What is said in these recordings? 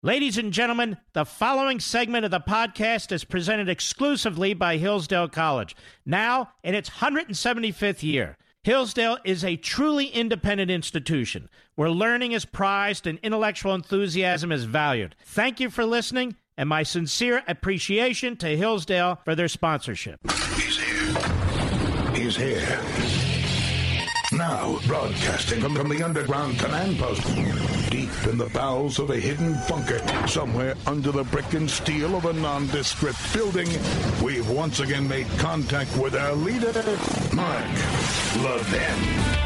Ladies and gentlemen, the following segment of the podcast is presented exclusively by Hillsdale College, now in its 175th year. Hillsdale is a truly independent institution where learning is prized and intellectual enthusiasm is valued. Thank you for listening, and my sincere appreciation to Hillsdale for their sponsorship. He's here. He's here. Now, broadcasting from the underground command post, deep in the bowels of a hidden bunker, somewhere under the brick and steel of a nondescript building, we've once again made contact with our leader, Mark Levin.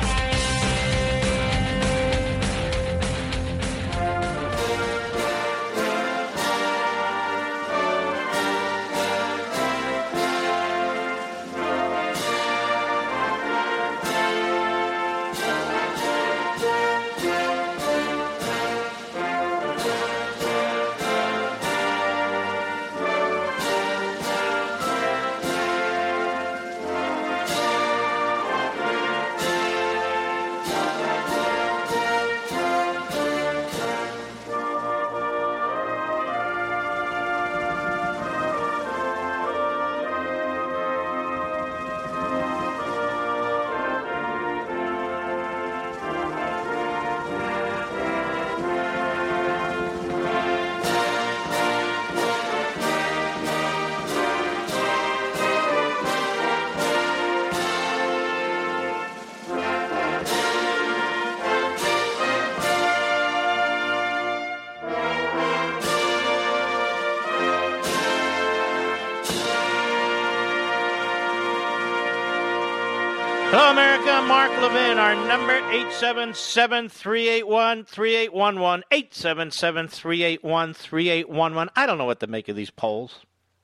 Hello, America. Mark Levin. Our number, 877-381-3811, 877-381-3811. I don't know what to make of these polls.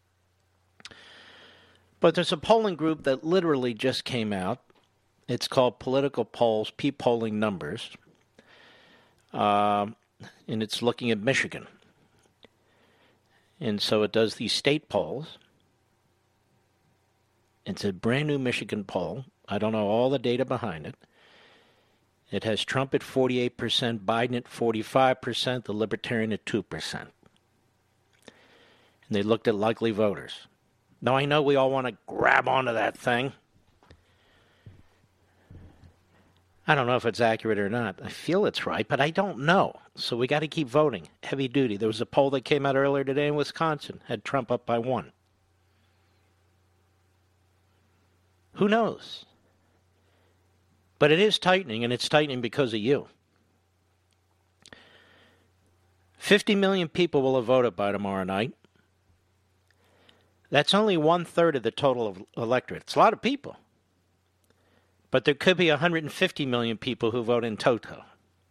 But there's a polling group that literally just came out. It's called Political Polls, P-Polling Numbers. And it's looking at Michigan. And so it does these state polls. It's a brand new Michigan poll. I don't know all the data behind it. It has Trump at 48%, Biden at 45%, the Libertarian at 2%. And they looked at likely voters. Now, I know we all want to grab onto that thing. I don't know if it's accurate or not. I feel it's right, but I don't know. So we got to keep voting. Heavy duty. There was a poll that came out earlier today in Wisconsin. Had Trump up by 1. Who knows? But it is tightening, and it's tightening because of you. 50 million people will have voted by tomorrow night. That's only 1/3 of the total electorate. It's a lot of people. But there could be 150 million people who vote in toto.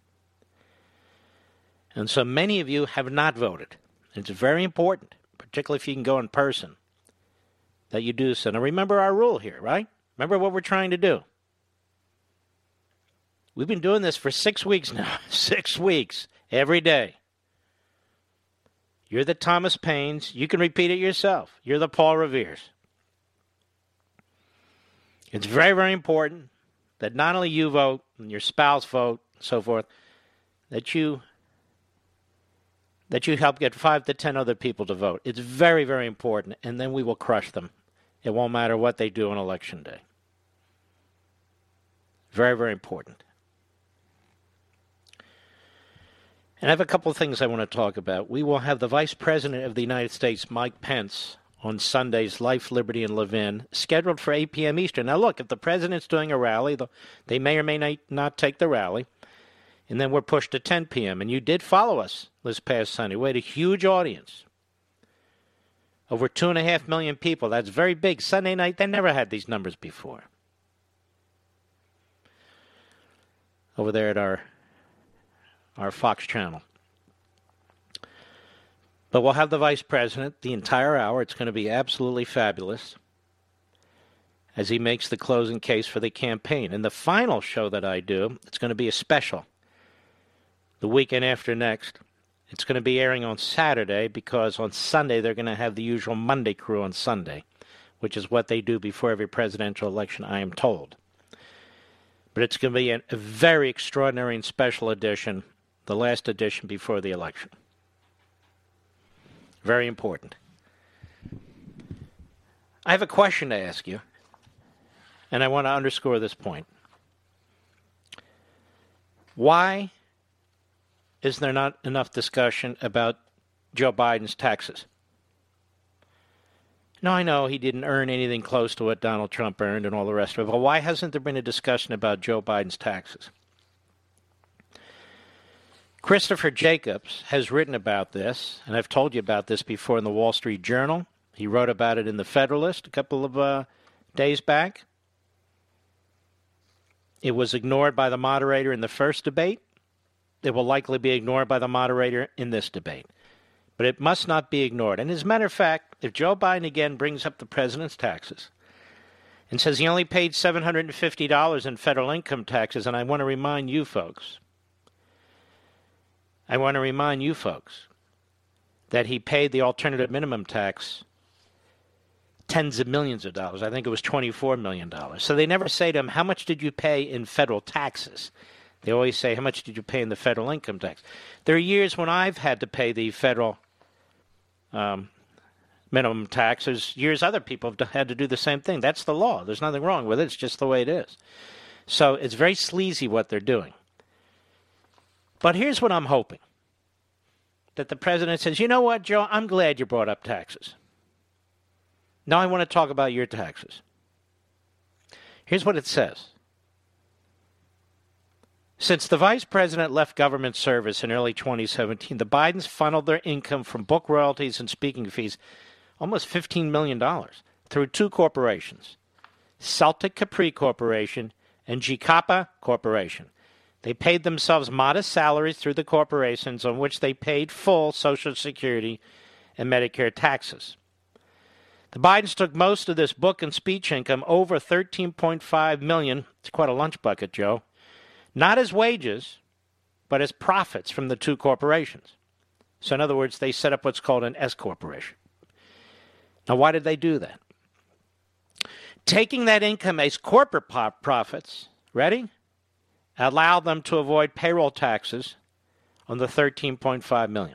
And so many of you have not voted. It's very important, particularly if you can go in person, that you do so. Now remember our rule here, right? Remember what we're trying to do. We've been doing this for 6 weeks now. 6 weeks, every day. You're the Thomas Paines. You can repeat it yourself. You're the Paul Revere's. It's very, very important that not only you vote, and your spouse vote, and so forth, that you help get 5 to 10 other people to vote. It's very, very important, and then we will crush them. It won't matter what they do on Election Day. Very, very important. And I have a couple of things I want to talk about. We will have the Vice President of the United States, Mike Pence, on Sunday's Life, Liberty, and Levin, scheduled for 8 p.m. Eastern. Now, look, if the President's doing a rally, they may or may not take the rally, and then we're pushed to 10 p.m. And you did follow us this past Sunday. We had a huge audience. Over 2.5 million people. That's very big. Sunday night, they never had these numbers before. Over there at our Fox channel. But we'll have the Vice President the entire hour. It's going to be absolutely fabulous as he makes the closing case for the campaign. And the final show that I do, it's going to be a special. The weekend after next, it's going to be airing on Saturday because on Sunday they're going to have the usual Monday crew on Sunday, which is what they do before every presidential election, I am told. But it's going to be a very extraordinary and special edition, the last edition before the election. Very important. I have a question to ask you, and I want to underscore this point. Why is there not enough discussion about Joe Biden's taxes? Now, I know he didn't earn anything close to what Donald Trump earned and all the rest of it, but why hasn't there been a discussion about Joe Biden's taxes? Christopher Jacobs has written about this, and I've told you about this before in the Wall Street Journal. He wrote about it in the Federalist a couple of days back. It was ignored by the moderator in the first debate. It will likely be ignored by the moderator in this debate. But it must not be ignored. And as a matter of fact, if Joe Biden again brings up the president's taxes and says he only paid $750 in federal income taxes, and I want to remind you folks that he paid the alternative minimum tax tens of millions of dollars. I think it was $24 million. So they never say to him, how much did you pay in federal taxes? They always say, how much did you pay in the federal income tax? There are years when I've had to pay the federal minimum tax. There's years other people have had to do the same thing. That's the law. There's nothing wrong with it. It's just the way it is. So it's very sleazy what they're doing. But here's what I'm hoping. That the president says, you know what, Joe, I'm glad you brought up taxes. Now I want to talk about your taxes. Here's what it says. Since the vice president left government service in early 2017, the Bidens funneled their income from book royalties and speaking fees, almost $15 million, through two corporations, Celtic Capri Corporation and GCAPA Corporation. They paid themselves modest salaries through the corporations on which they paid full Social Security and Medicare taxes. The Bidens took most of this book and speech income, over $13.5 million. It's quite a lunch bucket, Joe. Not as wages, but as profits from the two corporations. So in other words, they set up what's called an S corporation. Now, why did they do that? Taking that income as corporate profits, ready? Allowed them to avoid payroll taxes on the $13.5 million.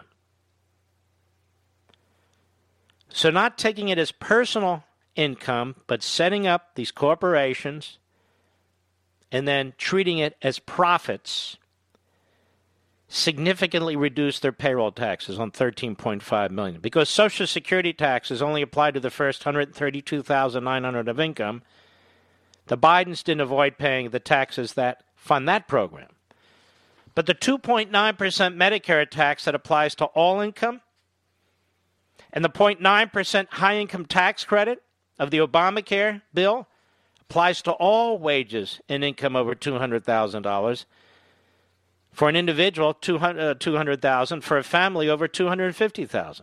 So not taking it as personal income, but setting up these corporations and then treating it as profits significantly reduced their payroll taxes on $13.5 million. Because Social Security taxes only apply to the first $132,900 of income, the Bidens didn't avoid paying the taxes that fund that program. But the 2.9% Medicare tax that applies to all income and the 0.9% high-income tax credit of the Obamacare bill applies to all wages and income over $200,000. For an individual, $200,000. For a family, over $250,000.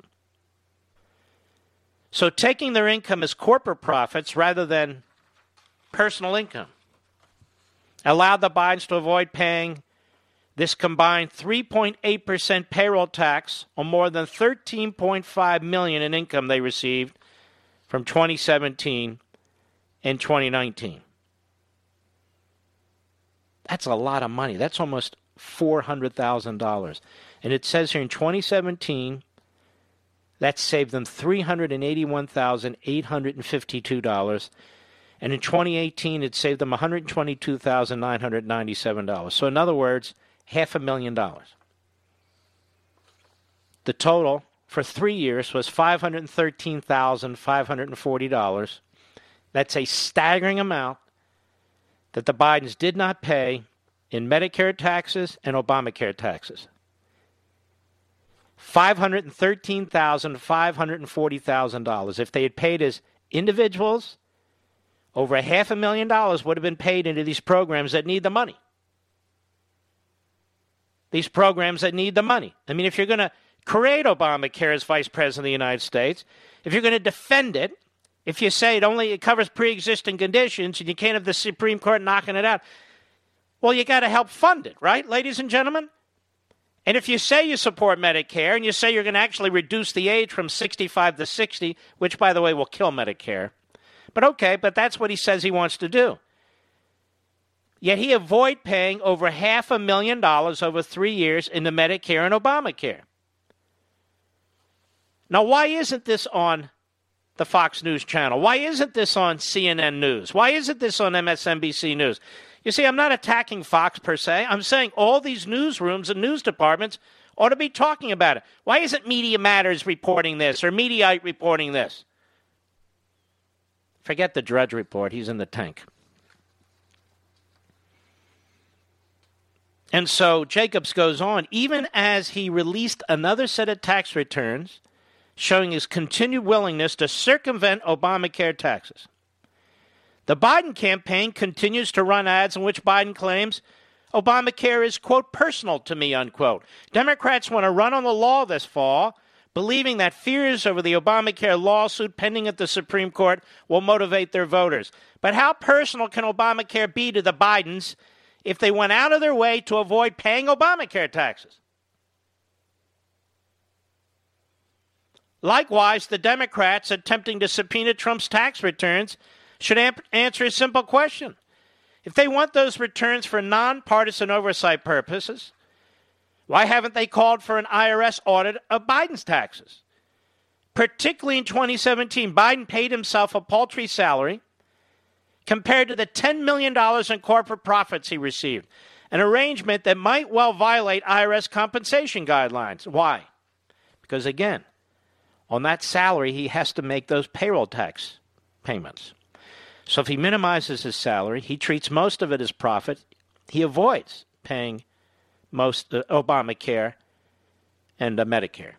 So taking their income as corporate profits rather than personal income allowed the Bidens to avoid paying this combined 3.8% payroll tax on more than $13.5 million in income they received from 2017 and 2019. That's a lot of money. That's almost $400,000. And it says here in 2017, that saved them $381,852. And in 2018, it saved them $122,997. So in other words, $500,000. The total for 3 years was $513,540. That's a staggering amount that the Bidens did not pay in Medicare taxes and Obamacare taxes. $513,540,000. If they had paid as individuals, over $500,000 would have been paid into these programs that need the money. These programs that need the money. I mean, if you're going to create Obamacare as Vice President of the United States, if you're going to defend it, if you say it covers pre-existing conditions and you can't have the Supreme Court knocking it out, well, you got to help fund it, right, ladies and gentlemen? And if you say you support Medicare and you say you're going to actually reduce the age from 65 to 60, which, by the way, will kill Medicare, but that's what he says he wants to do. Yet he avoided paying over $500,000 over 3 years into Medicare and Obamacare. Now, why isn't this on the Fox News channel? Why isn't this on CNN News? Why isn't this on MSNBC News? You see, I'm not attacking Fox per se. I'm saying all these newsrooms and news departments ought to be talking about it. Why isn't Media Matters reporting this or Mediaite reporting this? Forget the Drudge Report. He's in the tank. And so Jacobs goes on, even as he released another set of tax returns showing his continued willingness to circumvent Obamacare taxes. The Biden campaign continues to run ads in which Biden claims Obamacare is, quote, personal to me, unquote. Democrats want to run on the law this fall, believing that fears over the Obamacare lawsuit pending at the Supreme Court will motivate their voters. But how personal can Obamacare be to the Bidens if they went out of their way to avoid paying Obamacare taxes? Likewise, the Democrats attempting to subpoena Trump's tax returns should answer a simple question. If they want those returns for nonpartisan oversight purposes, why haven't they called for an IRS audit of Biden's taxes? Particularly in 2017, Biden paid himself a paltry salary compared to the $10 million in corporate profits he received, an arrangement that might well violate IRS compensation guidelines. Why? Because, again, on that salary, he has to make those payroll tax payments. So if he minimizes his salary, he treats most of it as profit. He avoids paying most Obamacare and Medicare.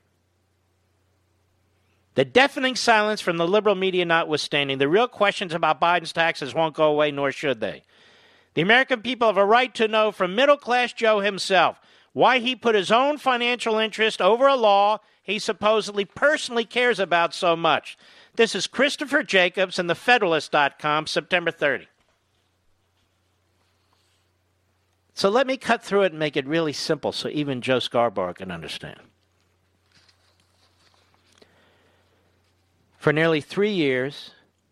The deafening silence from the liberal media notwithstanding, the real questions about Biden's taxes won't go away, nor should they. The American people have a right to know from middle-class Joe himself why he put his own financial interest over a law he supposedly personally cares about so much. This is Christopher Jacobs and TheFederalist.com, September 30. So let me cut through it and make it really simple so even Joe Scarborough can understand. For nearly 3 years,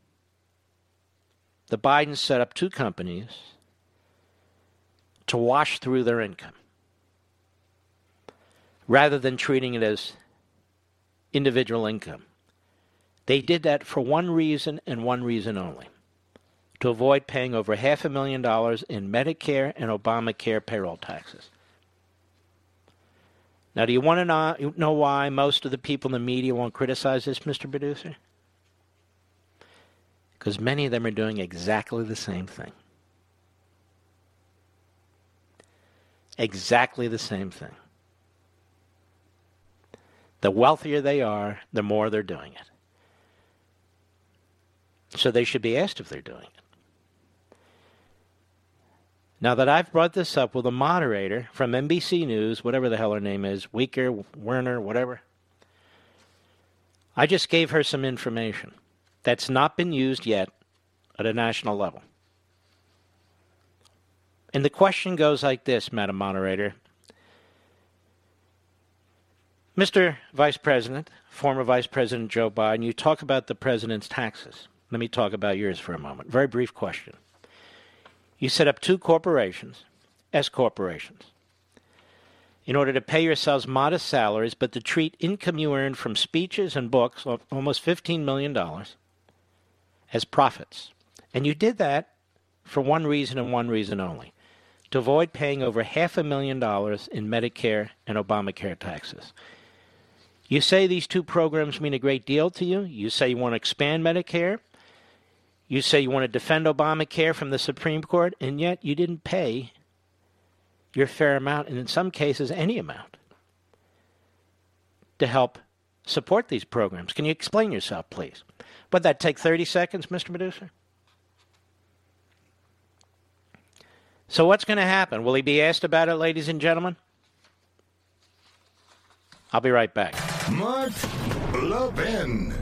the Bidens set up two companies to wash through their income rather than treating it as individual income. They did that for one reason and one reason only: to avoid paying over $500,000 in Medicare and Obamacare payroll taxes. Now, do you want to know why most of the people in the media won't criticize this, Mr. Producer? Because many of them are doing exactly the same thing. Exactly the same thing. The wealthier they are, the more they're doing it. So they should be asked if they're doing it. Now that I've brought this up with a moderator from NBC News, whatever the hell her name is, Weaker, Werner, whatever, I just gave her some information that's not been used yet at a national level. And the question goes like this, Madam Moderator. Mr. Vice President, former Vice President Joe Biden, you talk about the president's taxes. Let me talk about yours for a moment. Very brief question. You set up two corporations, S corporations, in order to pay yourselves modest salaries, but to treat income you earned from speeches and books, of almost $15 million, as profits. And you did that for one reason and one reason only: to avoid paying over $500,000 in Medicare and Obamacare taxes. You say these two programs mean a great deal to you. You say you want to expand Medicare. You say you want to defend Obamacare from the Supreme Court, and yet you didn't pay your fair amount, and in some cases any amount, to help support these programs. Can you explain yourself, please? Would that take 30 seconds, Mr. Producer? So what's going to happen? Will he be asked about it, ladies and gentlemen? I'll be right back. Mark Levin.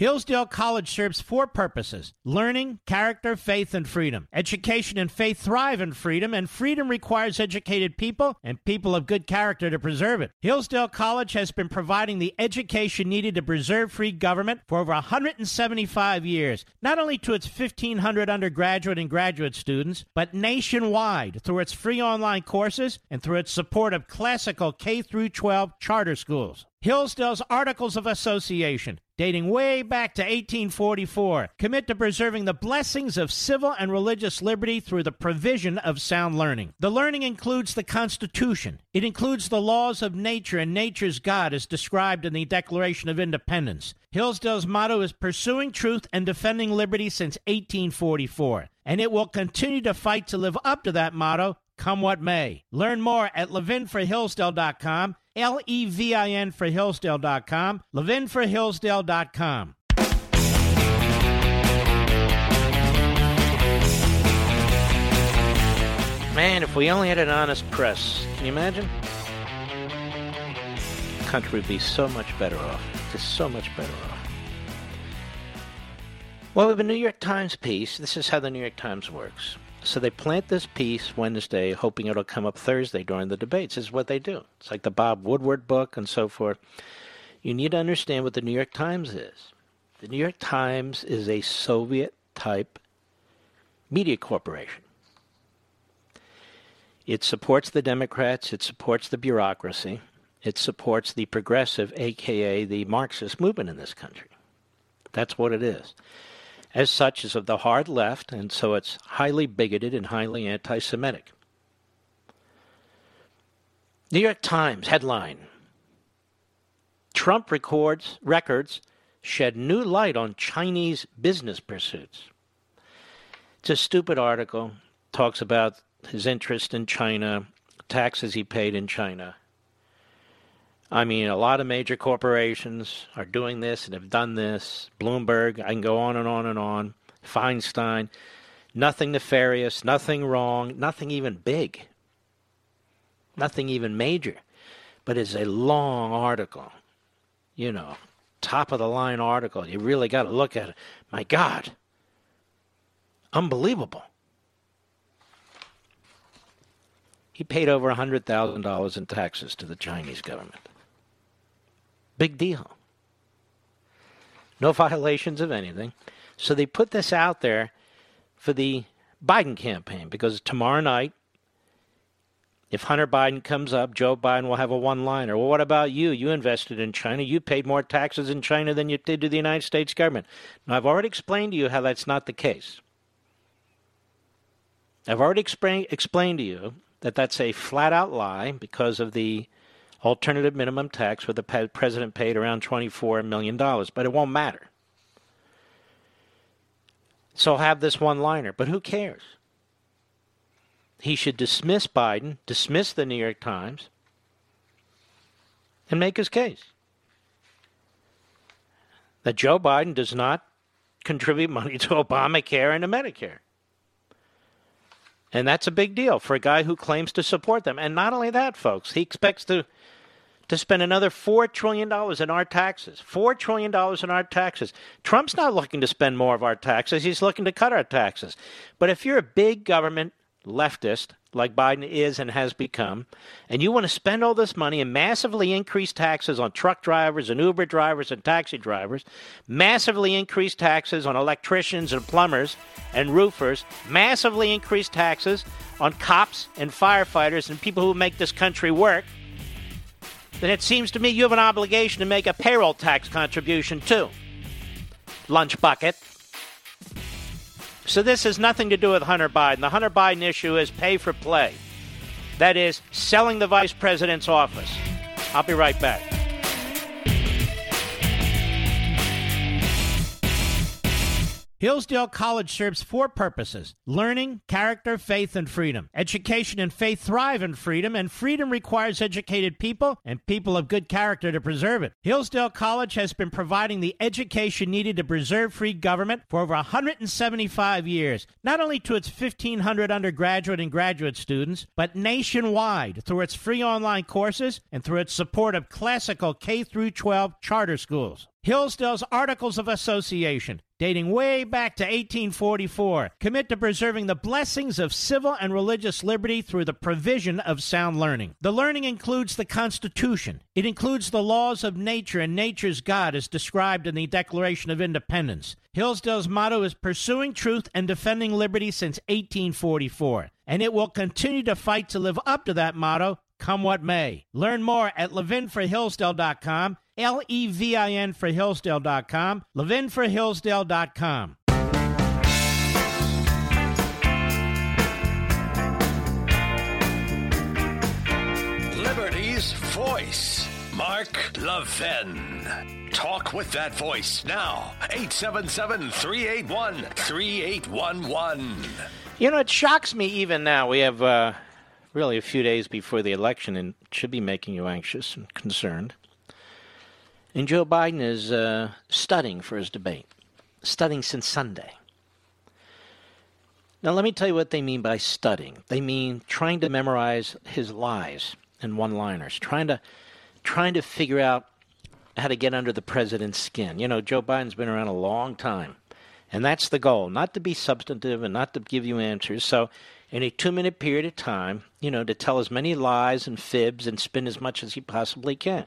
Hillsdale College serves 4 purposes: learning, character, faith, and freedom. Education and faith thrive in freedom, and freedom requires educated people and people of good character to preserve it. Hillsdale College has been providing the education needed to preserve free government for over 175 years, not only to its 1,500 undergraduate and graduate students, but nationwide through its free online courses and through its support of classical K-12 charter schools. Hillsdale's Articles of Association, dating way back to 1844, commit to preserving the blessings of civil and religious liberty through the provision of sound learning. The learning includes the Constitution. It includes the laws of nature and nature's God as described in the Declaration of Independence. Hillsdale's motto is pursuing truth and defending liberty since 1844, and it will continue to fight to live up to that motto, come what may. Learn more at levinforhillsdale.com, Levin for Hillsdale.com, levinforhillsdale.com. Man, if we only had an honest press, can you imagine? The country would be so much better off. Just so much better off. Well, with a New York Times piece, this is how the New York Times works. So they plant this piece Wednesday, hoping it'll come up Thursday during the debates. This is what they do. It's like the Bob Woodward book and so forth. You need to understand what the New York Times is. The New York Times is a Soviet-type media corporation. It supports the Democrats. It supports the bureaucracy. It supports the progressive, a.k.a. the Marxist movement in this country. That's what it is. As such, is of the hard left, and so it's highly bigoted and highly anti-Semitic. New York Times headline: Trump records shed new light on Chinese business pursuits. It's a stupid article. Talks about his interest in China, taxes he paid in China. I mean, a lot of major corporations are doing this and have done this. Bloomberg, I can go on and on and on. Feinstein. Nothing nefarious, nothing wrong, nothing even big. Nothing even major. But it's a long article. You know, top-of-the-line article. You really got to look at it. My God. Unbelievable. He paid over $100,000 in taxes to the Chinese government. Big deal. No violations of anything. So they put this out there for the Biden campaign, because tomorrow night, if Hunter Biden comes up, Joe Biden will have a one-liner. Well, what about you? You invested in China. You paid more taxes in China than you did to the United States government. Now, I've already explained to you how that's not the case. I've already explained to you that that's a flat-out lie because of the alternative minimum tax, where the president paid around $24 million, but it won't matter. So I'll have this one-liner, but who cares? He should dismiss Biden, dismiss the New York Times, and make his case that Joe Biden does not contribute money to Obamacare and to Medicare. And that's a big deal for a guy who claims to support them. And not only that, folks, he expects to spend another $4 trillion in our taxes. $4 trillion in our taxes. Trump's not looking to spend more of our taxes. He's looking to cut our taxes. But if you're a big government leftist, like Biden is and has become, and you want to spend all this money and massively increase taxes on truck drivers and Uber drivers and taxi drivers, massively increase taxes on electricians and plumbers and roofers, massively increase taxes on cops and firefighters and people who make this country work, then it seems to me you have an obligation to make a payroll tax contribution too. Lunch bucket. So this has nothing to do with Hunter Biden. The Hunter Biden issue is pay for play. That is, selling the vice president's office. I'll be right back. Hillsdale College serves 4 purposes: learning, character, faith, and freedom. Education and faith thrive in freedom, and freedom requires educated people and people of good character to preserve it. Hillsdale College has been providing the education needed to preserve free government for over 175 years, not only to its 1,500 undergraduate and graduate students, but nationwide through its free online courses and through its support of classical K-12 charter schools. Hillsdale's Articles of Association, dating way back to 1844, commit to preserving the blessings of civil and religious liberty through the provision of sound learning. The learning includes the Constitution. It includes the laws of nature and nature's God as described in the Declaration of Independence. Hillsdale's motto is pursuing truth and defending liberty since 1844, and it will continue to fight to live up to that motto, come what may. Learn more at levinforhillsdale.com, Levin for Hillsdale.com, levinforhillsdale.com. Liberty's voice, Mark Levin. Talk with that voice now. 877-381-3811. You know, it shocks me even now. We have really a few days before the election, and it should be making you anxious and concerned. And Joe Biden is studying for his debate, studying since Sunday. Now, let me tell you what they mean by studying. They mean trying to memorize his lies and one-liners, trying to figure out how to get under the president's skin. You know, Joe Biden's been around a long time, and that's the goal, not to be substantive and not to give you answers. So in a 2-minute period of time, you know, to tell as many lies and fibs and spin as much as he possibly can.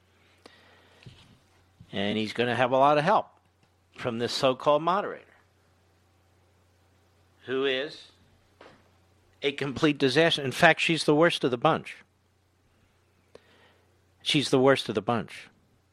And he's going to have a lot of help from this so-called moderator, who is a complete disaster. In fact, she's the worst of the bunch. She's the worst of the bunch.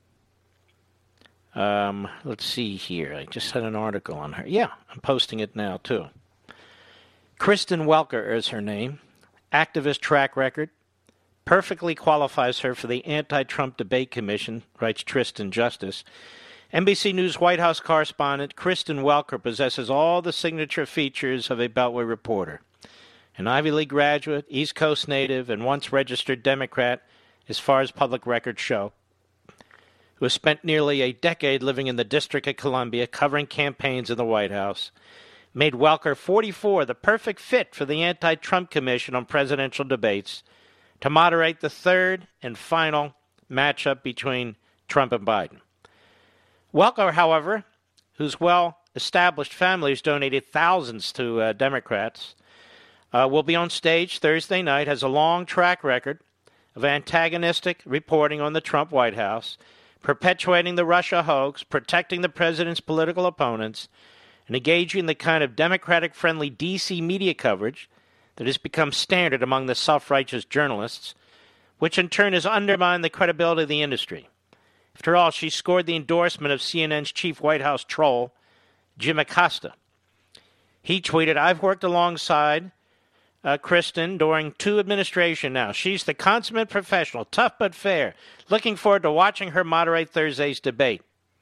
Let's see here. I just had an article on her. Yeah, I'm posting it now, too. Kristen Welker is her name. Activist track record. Perfectly qualifies her for the Anti-Trump Debate Commission, writes Tristan Justice. NBC News White House correspondent Kristen Welker possesses all the signature features of a Beltway reporter. An Ivy League graduate, East Coast native, and once registered Democrat, as far as public records show, who has spent nearly a decade living in the District of Columbia covering campaigns in the White House, made Welker 44 the perfect fit for the Anti-Trump Commission on presidential debates to moderate the third and final matchup between Trump and Biden. Welker, however, whose well-established family has donated thousands to Democrats, will be on stage Thursday night, has a long track record of antagonistic reporting on the Trump White House, perpetuating the Russia hoax, protecting the president's political opponents, and engaging in the kind of Democratic-friendly D.C. media coverage that has become standard among the self-righteous journalists, which in turn has undermined the credibility of the industry. After all, she scored the endorsement of CNN's chief White House troll, Jim Acosta. He tweeted, "I've worked alongside Kristen during 2 administrations now. She's the consummate professional, tough but fair. Looking forward to watching her moderate Thursday's debate."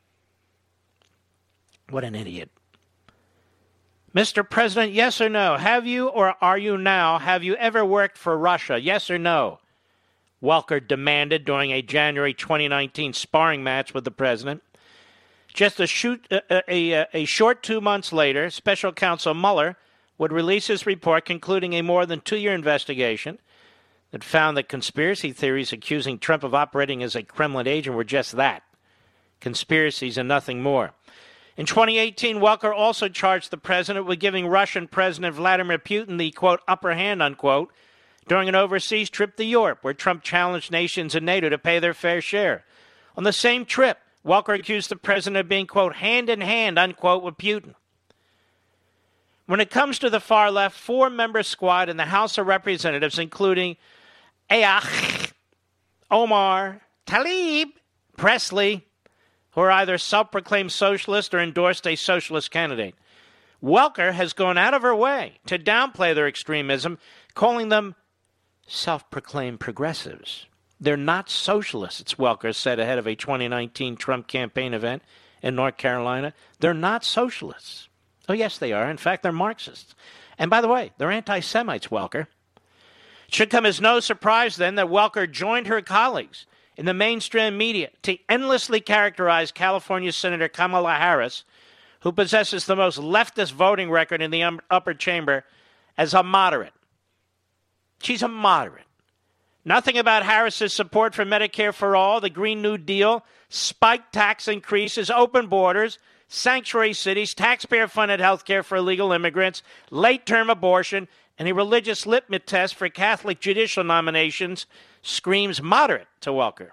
What an idiot. Mr. President, yes or no? Have you or are you now? Have you ever worked for Russia? Yes or no? Welker demanded during a January 2019 sparring match with the president. Just a short 2 months later, Special Counsel Mueller would release his report concluding a more than 2-year investigation that found that conspiracy theories accusing Trump of operating as a Kremlin agent were just that, conspiracies and nothing more. In 2018, Welker also charged the president with giving Russian President Vladimir Putin the, quote, upper hand, unquote, during an overseas trip to Europe, where Trump challenged nations in NATO to pay their fair share. On the same trip, Welker accused the president of being, quote, hand in hand, unquote, with Putin. When it comes to the far left, 4-member squad in the House of Representatives, including Ayakh, Omar, Tlaib, Presley, who are either self-proclaimed socialist or endorsed a socialist candidate. Welker has gone out of her way to downplay their extremism, calling them self-proclaimed progressives. They're not socialists, Welker said ahead of a 2019 Trump campaign event in North Carolina. They're not socialists. Oh, yes, they are. In fact, they're Marxists. And by the way, they're anti-Semites, Welker. It should come as no surprise, then, that Welker joined her colleagues in the mainstream media to endlessly characterize California Senator Kamala Harris, who possesses the most leftist voting record in the upper chamber, as a moderate. She's a moderate. Nothing about Harris's support for Medicare for All, the Green New Deal, spiked tax increases, open borders, sanctuary cities, taxpayer-funded health care for illegal immigrants, late-term abortion, and a religious litmus test for Catholic judicial nominations screams moderate to Welker.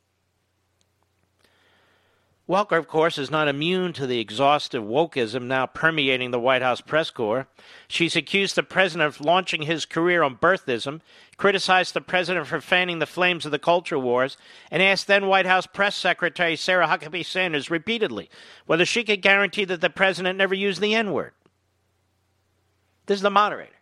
Welker, of course, is not immune to the exhaustive wokeism now permeating the White House press corps. She's accused the president of launching his career on birthism, criticized the president for fanning the flames of the culture wars, and asked then White House Press Secretary Sarah Huckabee Sanders repeatedly whether she could guarantee that the president never used the N-word. This is the moderator.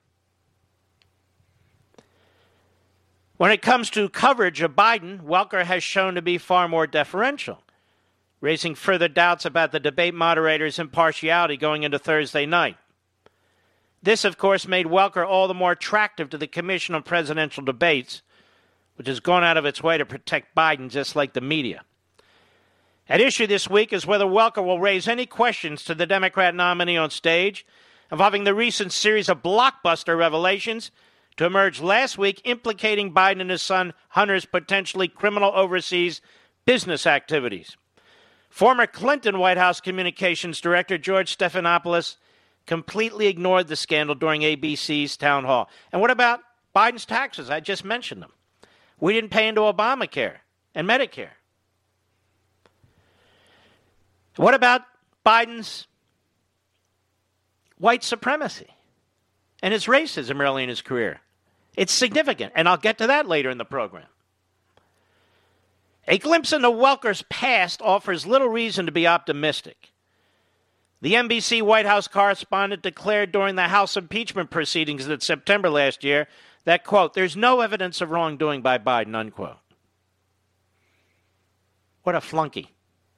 When it comes to coverage of Biden, Welker has shown to be far more deferential, raising further doubts about the debate moderator's impartiality going into Thursday night. This, of course, made Welker all the more attractive to the Commission on Presidential Debates, which has gone out of its way to protect Biden just like the media. At issue this week is whether Welker will raise any questions to the Democrat nominee on stage involving the recent series of blockbuster revelations to emerge last week implicating Biden and his son Hunter's potentially criminal overseas business activities. Former Clinton White House Communications Director George Stephanopoulos completely ignored the scandal during ABC's town hall. And what about Biden's taxes? I just mentioned them. We didn't pay into Obamacare and Medicare. What about Biden's white supremacy and his racism early in his career? It's significant, and I'll get to that later in the program. A glimpse into Welker's past offers little reason to be optimistic. The NBC White House correspondent declared during the House impeachment proceedings in September last year that, quote, there's no evidence of wrongdoing by Biden, unquote. What a flunky.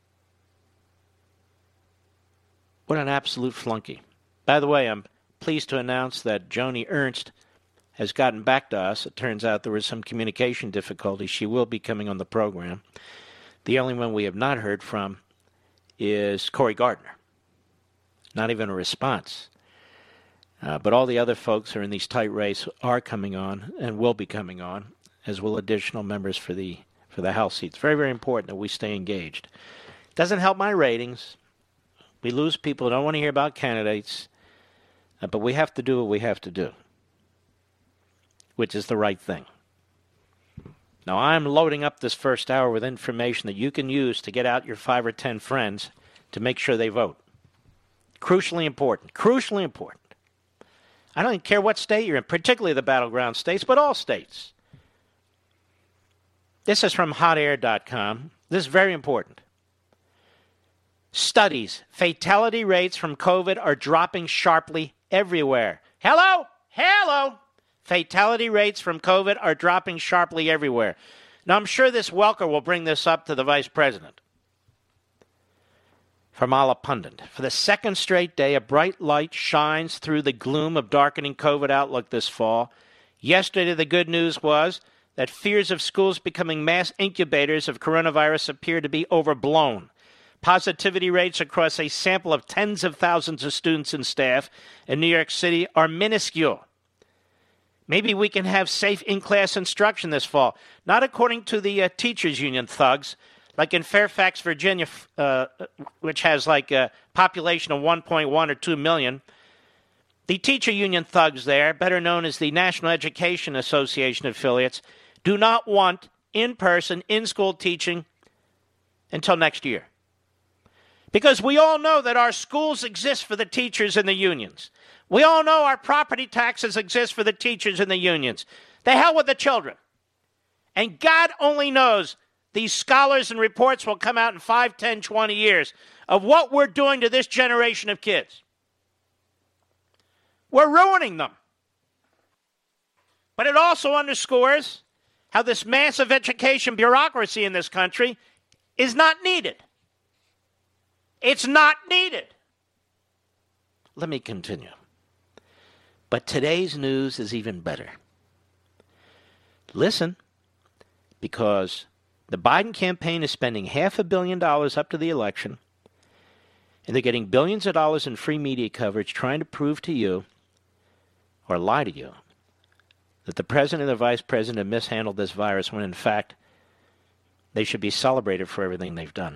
What an absolute flunky. By the way, I'm pleased to announce that Joni Ernst has gotten back to us. It turns out there was some communication difficulty. She will be coming on the program. The only one we have not heard from is Cory Gardner. Not even a response. But all the other folks who are in these tight races are coming on and will be coming on, as will additional members for the House seats. Very, very important that we stay engaged. Doesn't help my ratings. We lose people who don't want to hear about candidates. But we have to do what we have to do, which is the right thing. Now, I'm loading up this first hour with information that you can use to get out your 5 or 10 friends to make sure they vote. Crucially important. Crucially important. I don't even care what state you're in, particularly the battleground states, but all states. This is from hotair.com. This is very important. Studies. Fatality rates from COVID are dropping sharply everywhere. Hello? Hello? Fatality rates from COVID are dropping sharply everywhere. Now, I'm sure this Welker will bring this up to the vice president. From Ala Pundit. For the second straight day, a bright light shines through the gloom of darkening COVID outlook this fall. Yesterday, the good news was that fears of schools becoming mass incubators of coronavirus appear to be overblown. Positivity rates across a sample of tens of thousands of students and staff in New York City are minuscule. Maybe we can have safe in-class instruction this fall. Not according to the teachers union thugs, like in Fairfax, Virginia, which has like a population of 1.1 or 2 million. The teacher union thugs there, better known as the National Education Association affiliates, do not want in-person, in-school teaching until next year. Because we all know that our schools exist for the teachers and the unions. We all know our property taxes exist for the teachers and the unions. The hell with the children. And God only knows these scholars and reports will come out in 5, 10, 20 years of what we're doing to this generation of kids. We're ruining them. But it also underscores how this massive education bureaucracy in this country is not needed. It's not needed. let me continue. But today's news is even better. Listen, because the Biden campaign is spending $500 million up to the election, and they're getting billions of dollars in free media coverage trying to prove to you, or lie to you, that the president and the vice president have mishandled this virus when, in fact, they should be celebrated for everything they've done.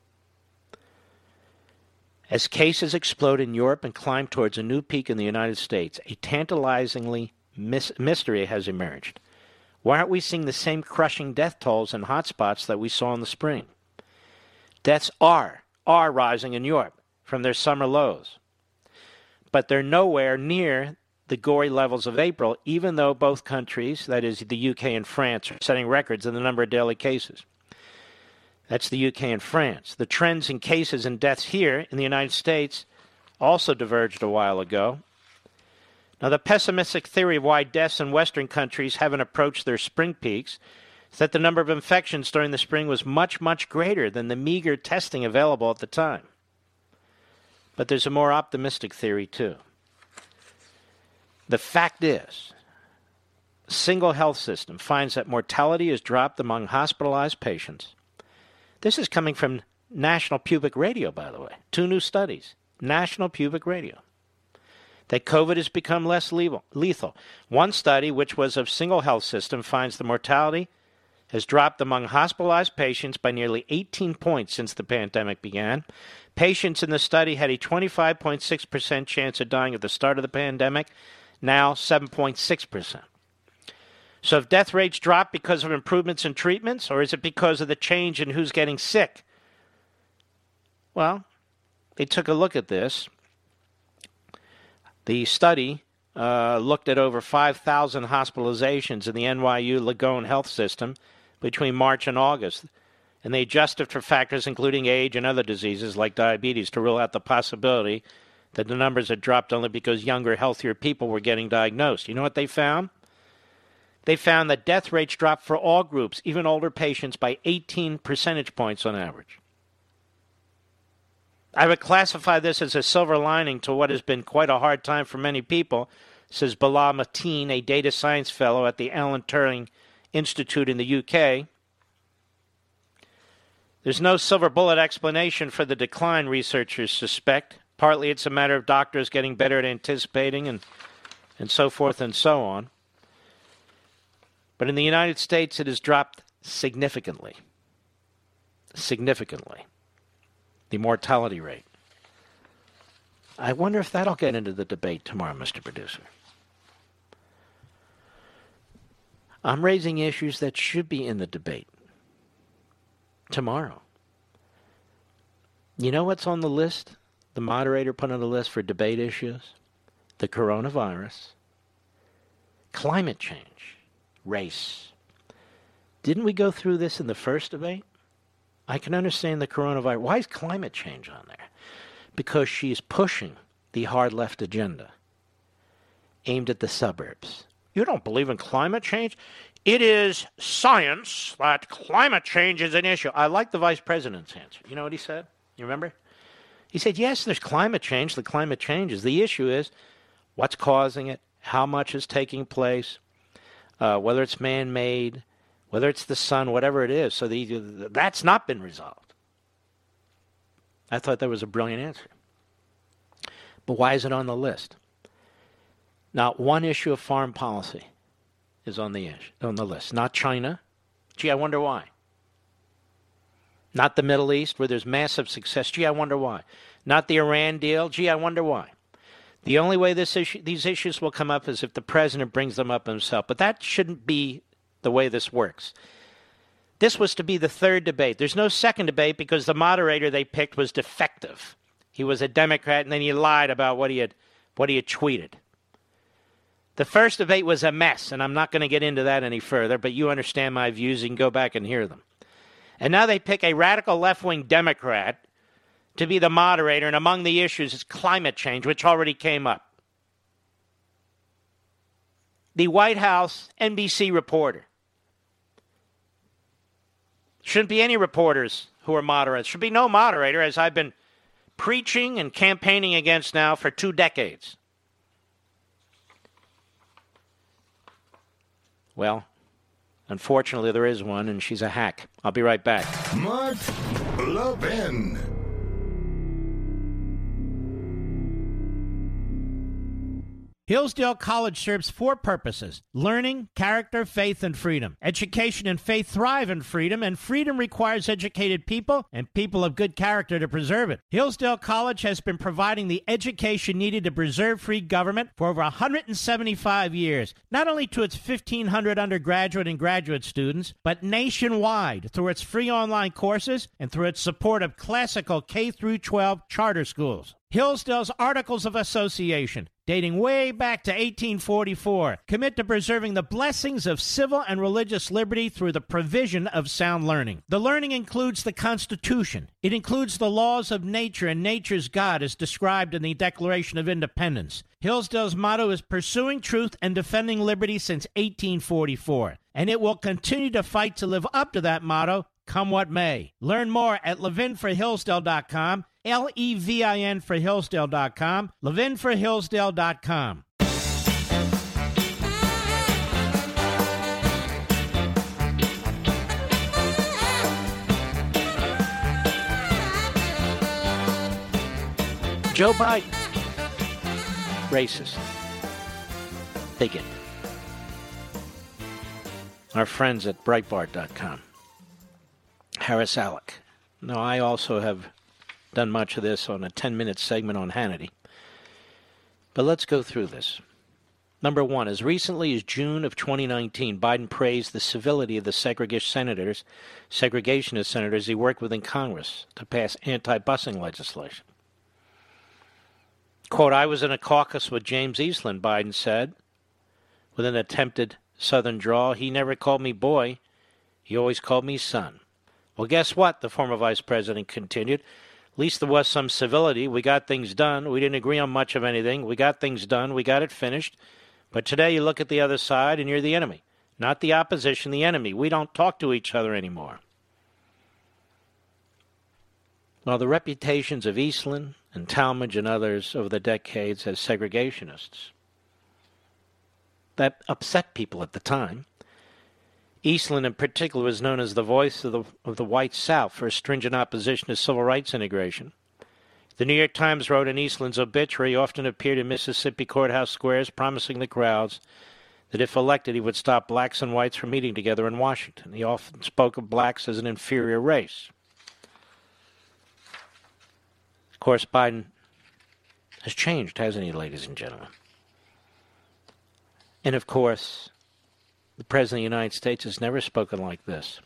As cases explode in Europe and climb towards a new peak in the United States, a tantalizingly mystery has emerged. Why aren't we seeing the same crushing death tolls in hotspots that we saw in the spring? Deaths are rising in Europe from their summer lows, but they're nowhere near the gory levels of April, even though both countries, that is the UK and France, are setting records in the number of daily cases. That's the UK and France. The trends in cases and deaths here in the United States also diverged a while ago. Now, the pessimistic theory of why deaths in Western countries haven't approached their spring peaks is that the number of infections during the spring was much, much greater than the meager testing available at the time. But there's a more optimistic theory, too. The fact is, a single health system finds that mortality has dropped among hospitalized patients. This is coming from National Public Radio, by the way. 2 new studies. National Public Radio. That COVID has become less lethal. One study, which was of single health system, finds the mortality has dropped among hospitalized patients by nearly 18 points since the pandemic began. Patients in the study had a 25.6% chance of dying at the start of the pandemic, now 7.6%. So if death rates drop because of improvements in treatments, or is it because of the change in who's getting sick? Well, they took a look at this. The study looked at over 5,000 hospitalizations in the NYU Langone Health System between March and August, and they adjusted for factors including age and other diseases like diabetes to rule out the possibility that the numbers had dropped only because younger, healthier people were getting diagnosed. You know what they found? They found that death rates dropped for all groups, even older patients, by 18 percentage points on average. I would classify this as a silver lining to what has been quite a hard time for many people, says Bilal Mateen, a data science fellow at the Alan Turing Institute in the UK. There's no silver bullet explanation for the decline, researchers suspect. Partly it's a matter of doctors getting better at anticipating and so forth and so on. But in the United States, it has dropped significantly. Significantly. The mortality rate. I wonder if that'll get into the debate tomorrow, Mr. Producer. I'm raising issues that should be in the debate tomorrow. You know what's on the list? The moderator put on the list for debate issues? The coronavirus, climate change, race. Didn't we go through this in the first debate? I can understand the coronavirus. Why is climate change on there? Because she's pushing the hard left agenda aimed at the suburbs. You don't believe in climate change? It is science that climate change is an issue. I like the vice president's answer. You know what he said? You remember? He said, yes, there's climate change. The climate changes. The issue is what's causing it, how much is taking place, whether it's man-made, whether it's the sun, whatever it is. So that's not been resolved. I thought that was a brilliant answer. But why is it on the list? Not one issue of foreign policy is on the list. Not China. Gee, I wonder why. Not the Middle East, where there's massive success. Gee, I wonder why. Not the Iran deal. Gee, I wonder why. The only way these issues will come up is if the president brings them up himself. But that shouldn't be the way this works. This was to be the third debate. There's no second debate because the moderator they picked was defective. He was a Democrat, and then he lied about what he had tweeted. The first debate was a mess, and I'm not going to get into that any further, but you understand my views. You can go back and hear them. And now they pick a radical left-wing Democrat to be the moderator, and among the issues is climate change, which already came up. The White House NBC reporter. Shouldn't be any reporters who are moderators. Should be no moderator, as I've been preaching and campaigning against now for 2 decades. Well, unfortunately, there is one, and she's a hack. I'll be right back. Mark Levin. Hillsdale College serves 4 purposes: learning, character, faith, and freedom. Education and faith thrive in freedom, and freedom requires educated people and people of good character to preserve it. Hillsdale College has been providing the education needed to preserve free government for over 175 years, not only to its 1,500 undergraduate and graduate students, but nationwide through its free online courses and through its support of classical K-12 charter schools. Hillsdale's Articles of Association, dating way back to 1844, commit to preserving the blessings of civil and religious liberty through the provision of sound learning. The learning includes the Constitution. It includes the laws of nature and nature's God as described in the Declaration of Independence. Hillsdale's motto is pursuing truth and defending liberty since 1844, and it will continue to fight to live up to that motto, come what may. Learn more at levinforhillsdale.com, Levin for Hillsdale.com, levinforhillsdale.com. Joe Biden, racist, bigot. Our friends at Breitbart.com. Harris Alec. Now, I also have done much of this on a 10-minute segment on Hannity. But let's go through this. Number one, as recently as June of 2019, Biden praised the civility of the segregationist senators he worked with in Congress to pass anti-busing legislation. Quote, I was in a caucus with James Eastland, Biden said, with an attempted Southern drawl. He never called me boy. He always called me son. Well, guess what? The former vice president continued. At least there was some civility. We got things done. We didn't agree on much of anything. We got things done. We got it finished. But today you look at the other side and you're the enemy. Not the opposition, the enemy. We don't talk to each other anymore. Well, the reputations of Eastland and Talmadge and others over the decades as segregationists, that upset people at the time. Eastland in particular was known as the voice of the white South for a stringent opposition to civil rights integration. The New York Times wrote in Eastland's obituary he often appeared in Mississippi courthouse squares promising the crowds that if elected he would stop blacks and whites from meeting together in Washington. He often spoke of blacks as an inferior race. Of course, Biden has changed, hasn't he, ladies and gentlemen? And of course, the President of the United States has never spoken like this.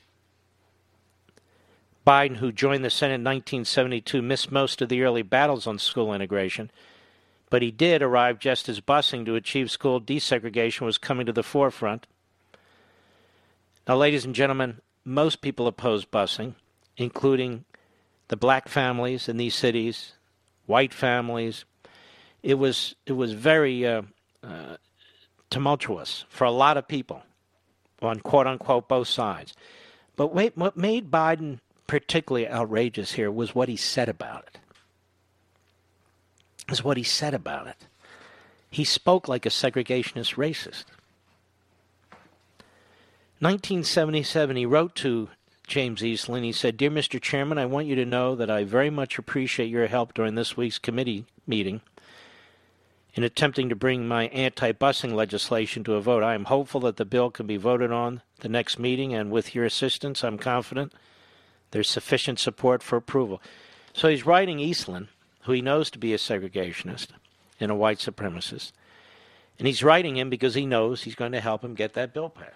Biden, who joined the Senate in 1972, missed most of the early battles on school integration, but he did arrive just as busing to achieve school desegregation was coming to the forefront. Now, ladies and gentlemen, most people oppose busing, including the black families in these cities, white families. It was very tumultuous for a lot of people on quote-unquote both sides. But wait, what made Biden particularly outrageous here was what he said about it. He spoke like a segregationist racist. 1977, he wrote to James Eastland. He said, Dear Mr. Chairman, I want you to know that I very much appreciate your help during this week's committee meeting in attempting to bring my anti-busing legislation to a vote. I am hopeful that the bill can be voted on the next meeting, and with your assistance, I'm confident there's sufficient support for approval. So he's writing Eastland, who he knows to be a segregationist and a white supremacist, and he's writing him because he knows he's going to help him get that bill passed.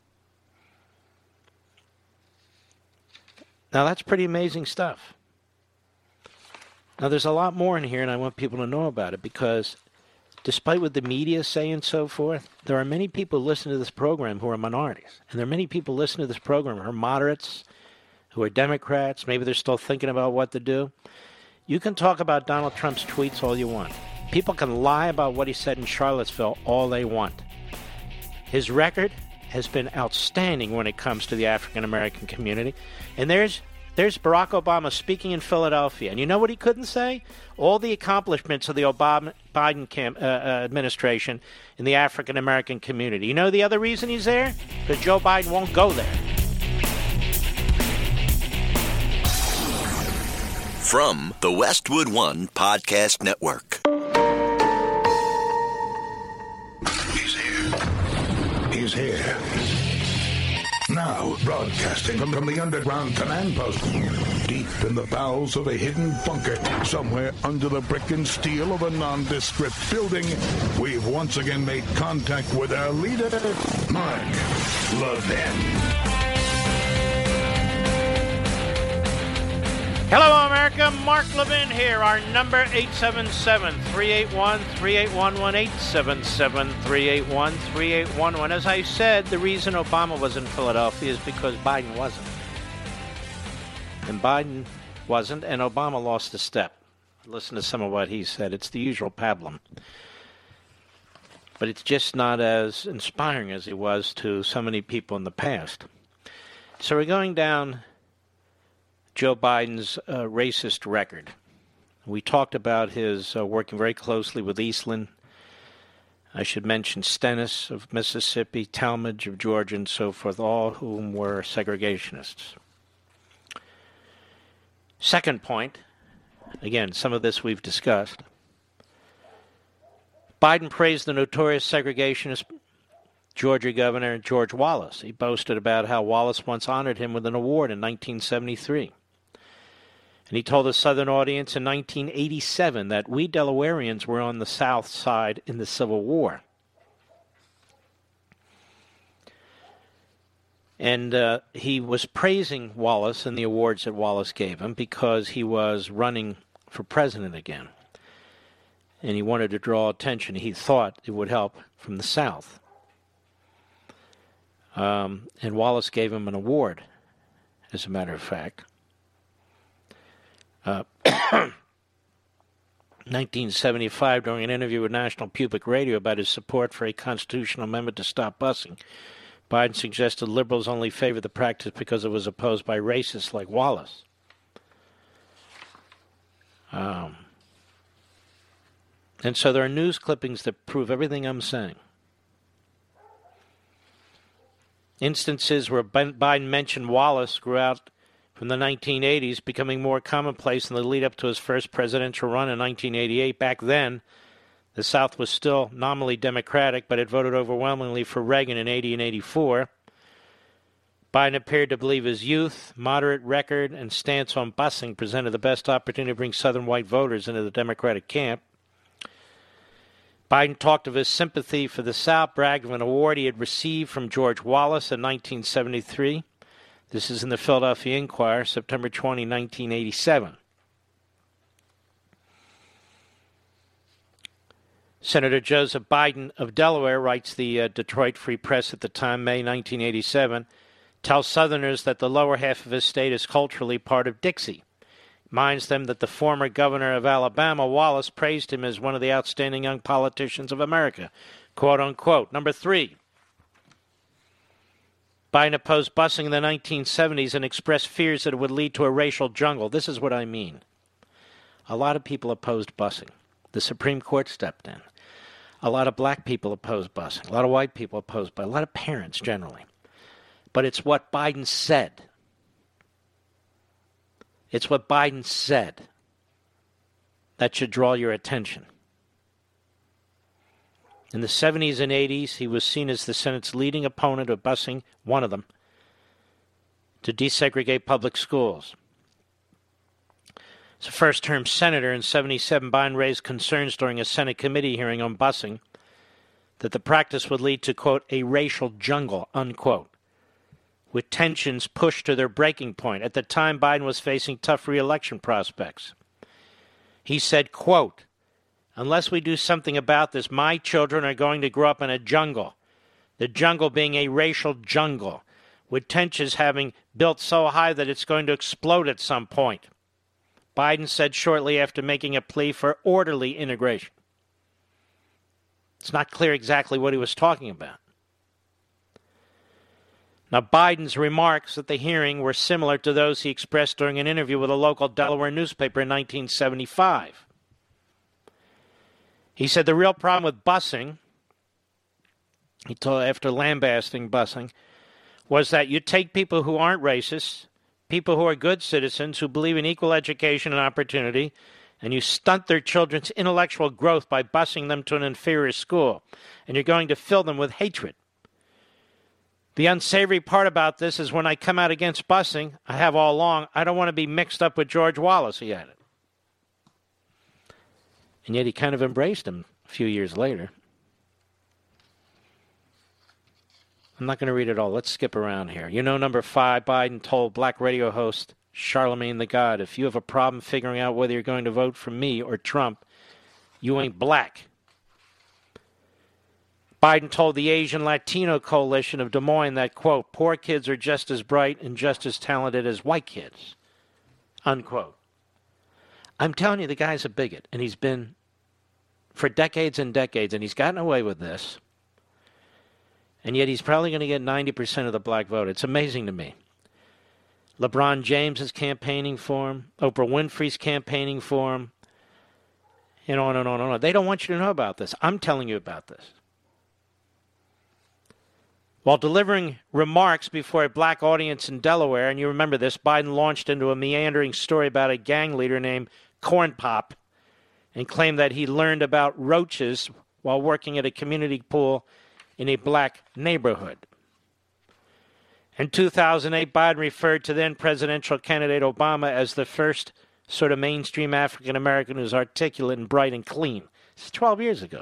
Now, that's pretty amazing stuff. Now, there's a lot more in here, and I want people to know about it because despite what the media say and so forth, there are many people who listen to this program who are minorities. And there are many people who listen to this program who are moderates, who are Democrats. Maybe they're still thinking about what to do. You can talk about Donald Trump's tweets all you want. People can lie about what he said in Charlottesville all they want. His record has been outstanding when it comes to the African-American community. And there's There's Barack Obama speaking in Philadelphia. And you know what he couldn't say? All the accomplishments of the Biden administration in the African-American community. You know the other reason he's there? Because Joe Biden won't go there. From the Westwood One Podcast Network. He's here. Now, broadcasting from the underground command post, deep in the bowels of a hidden bunker, somewhere under the brick and steel of a nondescript building, we've once again made contact with our leader, Mark Levin. Hello, America. Mark Levin here. Our number, 877-381-3811, 877-381-3811. As I said, the reason Obama was in Philadelphia is because Biden wasn't. And Biden wasn't, and Obama lost a step. Listen to some of what he said. It's the usual pablum. But it's just not as inspiring as it was to so many people in the past. So we're going down Joe Biden's racist record. We talked about his working very closely with Eastland. I should mention Stennis of Mississippi, Talmadge of Georgia, and so forth, all whom were segregationists. Second point, again, some of this we've discussed. Biden praised the notorious segregationist Georgia Governor George Wallace. He boasted about how Wallace once honored him with an award in 1973. And he told a Southern audience in 1987 that we Delawareans were on the South side in the Civil War. And he was praising Wallace and the awards that Wallace gave him because he was running for president again. And he wanted to draw attention. He thought it would help from the South. And Wallace gave him an award, as a matter of fact. 1975, during an interview with National Public Radio about his support for a constitutional amendment to stop busing, Biden suggested liberals only favor the practice because it was opposed by racists like Wallace. And so there are news clippings that prove everything I'm saying. Instances where Biden mentioned Wallace grew out from the 1980s, becoming more commonplace in the lead-up to his first presidential run in 1988. Back then, the South was still nominally Democratic, but it voted overwhelmingly for Reagan in 80 and 84. Biden appeared to believe his youth, moderate record, and stance on busing presented the best opportunity to bring Southern white voters into the Democratic camp. Biden talked of his sympathy for the South, bragged of an award he had received from George Wallace in 1973. This is in the Philadelphia Inquirer, September 20, 1987. Senator Joseph Biden of Delaware, writes the Detroit Free Press at the time, May 1987, tells Southerners that the lower half of his state is culturally part of Dixie. Reminds them that the former governor of Alabama, Wallace, praised him as one of the outstanding young politicians of America, quote unquote. Number 3. Biden opposed busing in the 1970s and expressed fears that it would lead to a racial jungle. This is what I mean. A lot of people opposed busing. The Supreme Court stepped in. A lot of black people opposed busing. A lot of white people opposed busing. A lot of parents, generally. But it's what Biden said. It's what Biden said that should draw your attention. In the 70s and 80s, he was seen as the Senate's leading opponent of busing, one of them, to desegregate public schools. As a first-term senator in 77, Biden raised concerns during a Senate committee hearing on busing that the practice would lead to, quote, a racial jungle, unquote, with tensions pushed to their breaking point. At the time, Biden was facing tough re-election prospects. He said, quote, unless we do something about this, my children are going to grow up in a jungle, the jungle being a racial jungle, with tensions having built so high that it's going to explode at some point. Biden said shortly after making a plea for orderly integration. It's not clear exactly what he was talking about. Now, Biden's remarks at the hearing were similar to those he expressed during an interview with a local Delaware newspaper in 1975. He said the real problem with busing, he told after lambasting busing, was that you take people who aren't racist, people who are good citizens, who believe in equal education and opportunity, and you stunt their children's intellectual growth by busing them to an inferior school, and you're going to fill them with hatred. The unsavory part about this is when I come out against busing, I have all along, I don't want to be mixed up with George Wallace, he added. And yet he kind of embraced him a few years later. I'm not going to read it all. Let's skip around here. You know, number 5, Biden told black radio host Charlemagne the God, if you have a problem figuring out whether you're going to vote for me or Trump, you ain't black. Biden told the Asian Latino Coalition of Des Moines that, quote, poor kids are just as bright and just as talented as white kids, unquote. I'm telling you, the guy's a bigot, and he's been for decades and decades, and he's gotten away with this, and yet he's probably going to get 90% of the black vote. It's amazing to me. LeBron James is campaigning for him. Oprah Winfrey's campaigning for him. And on and on and on. They don't want you to know about this. I'm telling you about this. While delivering remarks before a black audience in Delaware, and you remember this, Biden launched into a meandering story about a gang leader named Corn Pop and claimed that he learned about roaches while working at a community pool in a black neighborhood. In 2008, Biden referred to then presidential candidate Obama as the first sort of mainstream African American who's articulate and bright and clean. It's 12 years ago.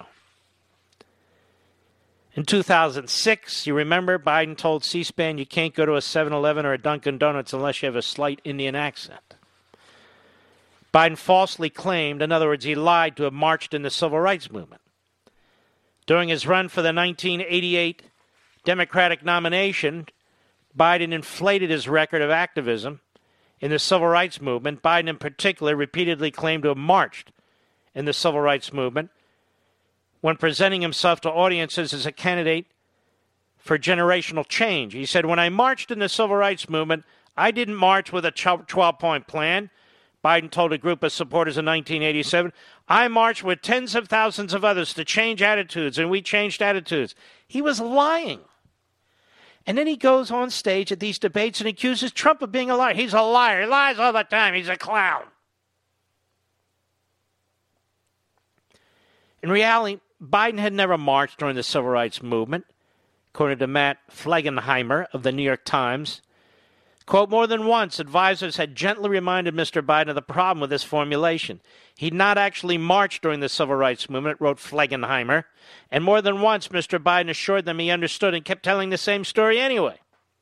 In 2006, you remember, Biden told C-SPAN you can't go to a 7-Eleven or a Dunkin' Donuts unless you have a slight Indian accent. Biden falsely claimed, in other words, he lied, to have marched in the civil rights movement. During his run for the 1988 Democratic nomination, Biden inflated his record of activism in the civil rights movement. Biden, in particular, repeatedly claimed to have marched in the civil rights movement when presenting himself to audiences as a candidate for generational change. He said, when I marched in the civil rights movement, I didn't march with a 12-point plan, Biden told a group of supporters in 1987. I marched with tens of thousands of others to change attitudes, and we changed attitudes. He was lying. And then he goes on stage at these debates and accuses Trump of being a liar. He's a liar. He lies all the time. He's a clown. In reality, Biden had never marched during the civil rights movement, according to Matt Flegenheimer of the New York Times. Quote, more than once, advisors had gently reminded Mr. Biden of the problem with this formulation. He'd not actually marched during the civil rights movement, wrote Flegenheimer, and more than once, Mr. Biden assured them he understood and kept telling the same story anyway.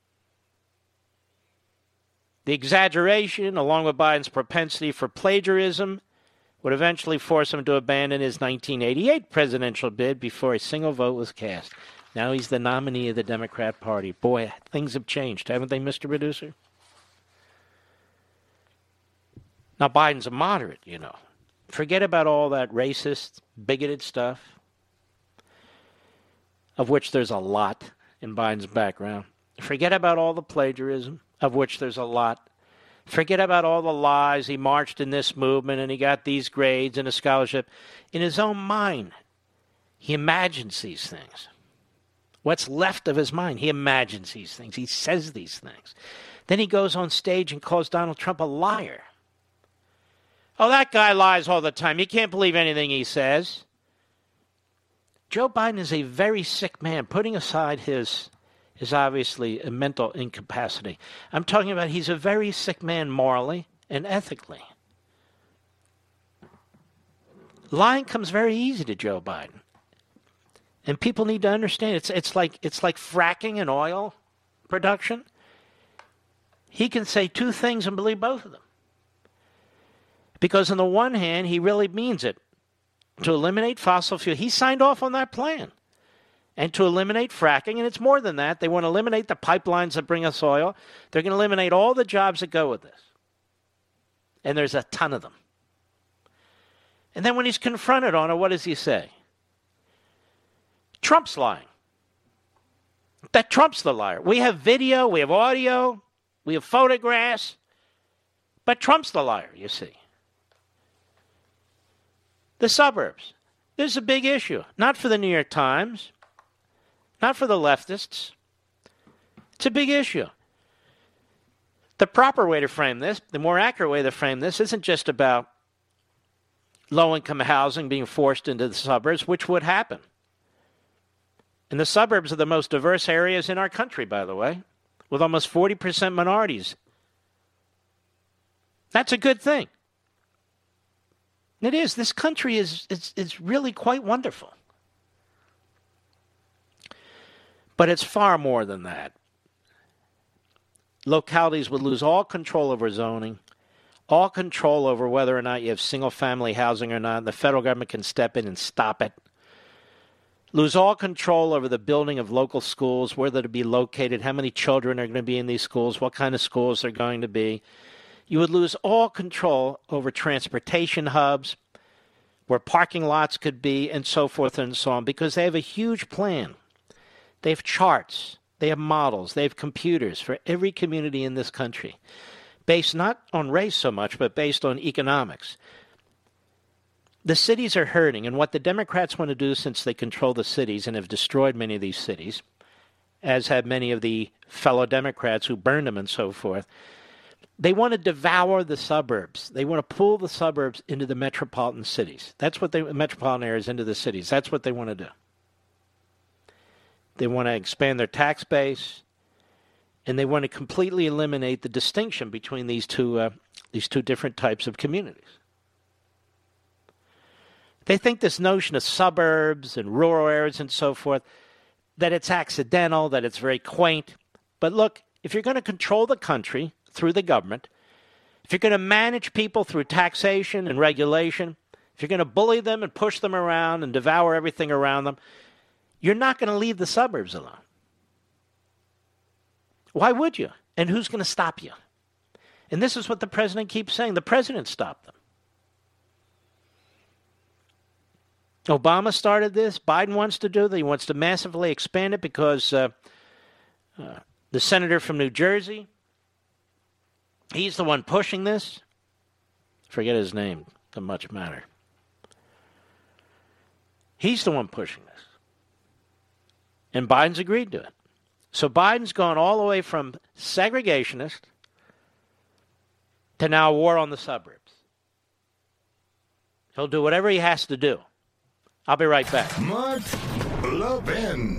The exaggeration, along with Biden's propensity for plagiarism, would eventually force him to abandon his 1988 presidential bid before a single vote was cast. Now he's the nominee of the Democrat Party. Boy, things have changed, haven't they, Mr. Producer? Now, Biden's a moderate, you know. Forget about all that racist, bigoted stuff, of which there's a lot in Biden's background. Forget about all the plagiarism, of which there's a lot. Forget about all the lies. He marched in this movement and he got these grades and a scholarship. In his own mind, he imagines these things. What's left of his mind, he imagines these things. He says these things. Then he goes on stage and calls Donald Trump a liar. Oh, that guy lies all the time. You can't believe anything he says. Joe Biden is a very sick man, putting aside his obviously a mental incapacity. I'm talking about he's a very sick man morally and ethically. Lying comes very easy to Joe Biden. And people need to understand it's like fracking in oil production. He can say two things and believe both of them. Because on the one hand, he really means it. To eliminate fossil fuel. He signed off on that plan. And to eliminate fracking, and it's more than that. They want to eliminate the pipelines that bring us oil. They're going to eliminate all the jobs that go with this. And there's a ton of them. And then when he's confronted on it, what does he say? Trump's lying. that Trump's the liar. We have video, we have audio, we have photographs, but Trump's the liar, you see. The suburbs. This is a big issue. Not for the New York Times, not for the leftists. It's a big issue. The proper way to frame this, the more accurate way to frame this, isn't just about low-income housing being forced into the suburbs, which would happen. And the suburbs are the most diverse areas in our country, by the way, with almost 40% minorities. That's a good thing. It is. This country is really quite wonderful. But it's far more than that. Localities would lose all control over zoning, all control over whether or not you have single-family housing or not. The federal government can step in and stop it. Lose all control over the building of local schools, where they're to be located, how many children are going to be in these schools, what kind of schools they're going to be. You would lose all control over transportation hubs, where parking lots could be, and so forth and so on, because they have a huge plan. They have charts, they have models, they have computers for every community in this country, based not on race so much, but based on economics. The cities are hurting, and what the Democrats want to do, since they control the cities and have destroyed many of these cities, as have many of the fellow Democrats who burned them and so forth, they want to devour the suburbs. They want to pull the suburbs into the metropolitan cities. That's what metropolitan areas into the cities. That's what they want to do. They want to expand their tax base, and they want to completely eliminate the distinction between these two different types of communities. They think this notion of suburbs and rural areas and so forth, that it's accidental, that it's very quaint. But look, if you're going to control the country through the government, if you're going to manage people through taxation and regulation, if you're going to bully them and push them around and devour everything around them, you're not going to leave the suburbs alone. Why would you? And who's going to stop you? And this is what the president keeps saying. The president stopped them. Obama started this. Biden wants to do it. He wants to massively expand it because the senator from New Jersey, he's the one pushing this. Forget his name. Doesn't much matter. He's the one pushing this. And Biden's agreed to it. So Biden's gone all the way from segregationist to now war on the suburbs. He'll do whatever he has to do. I'll be right back. Mark Levin.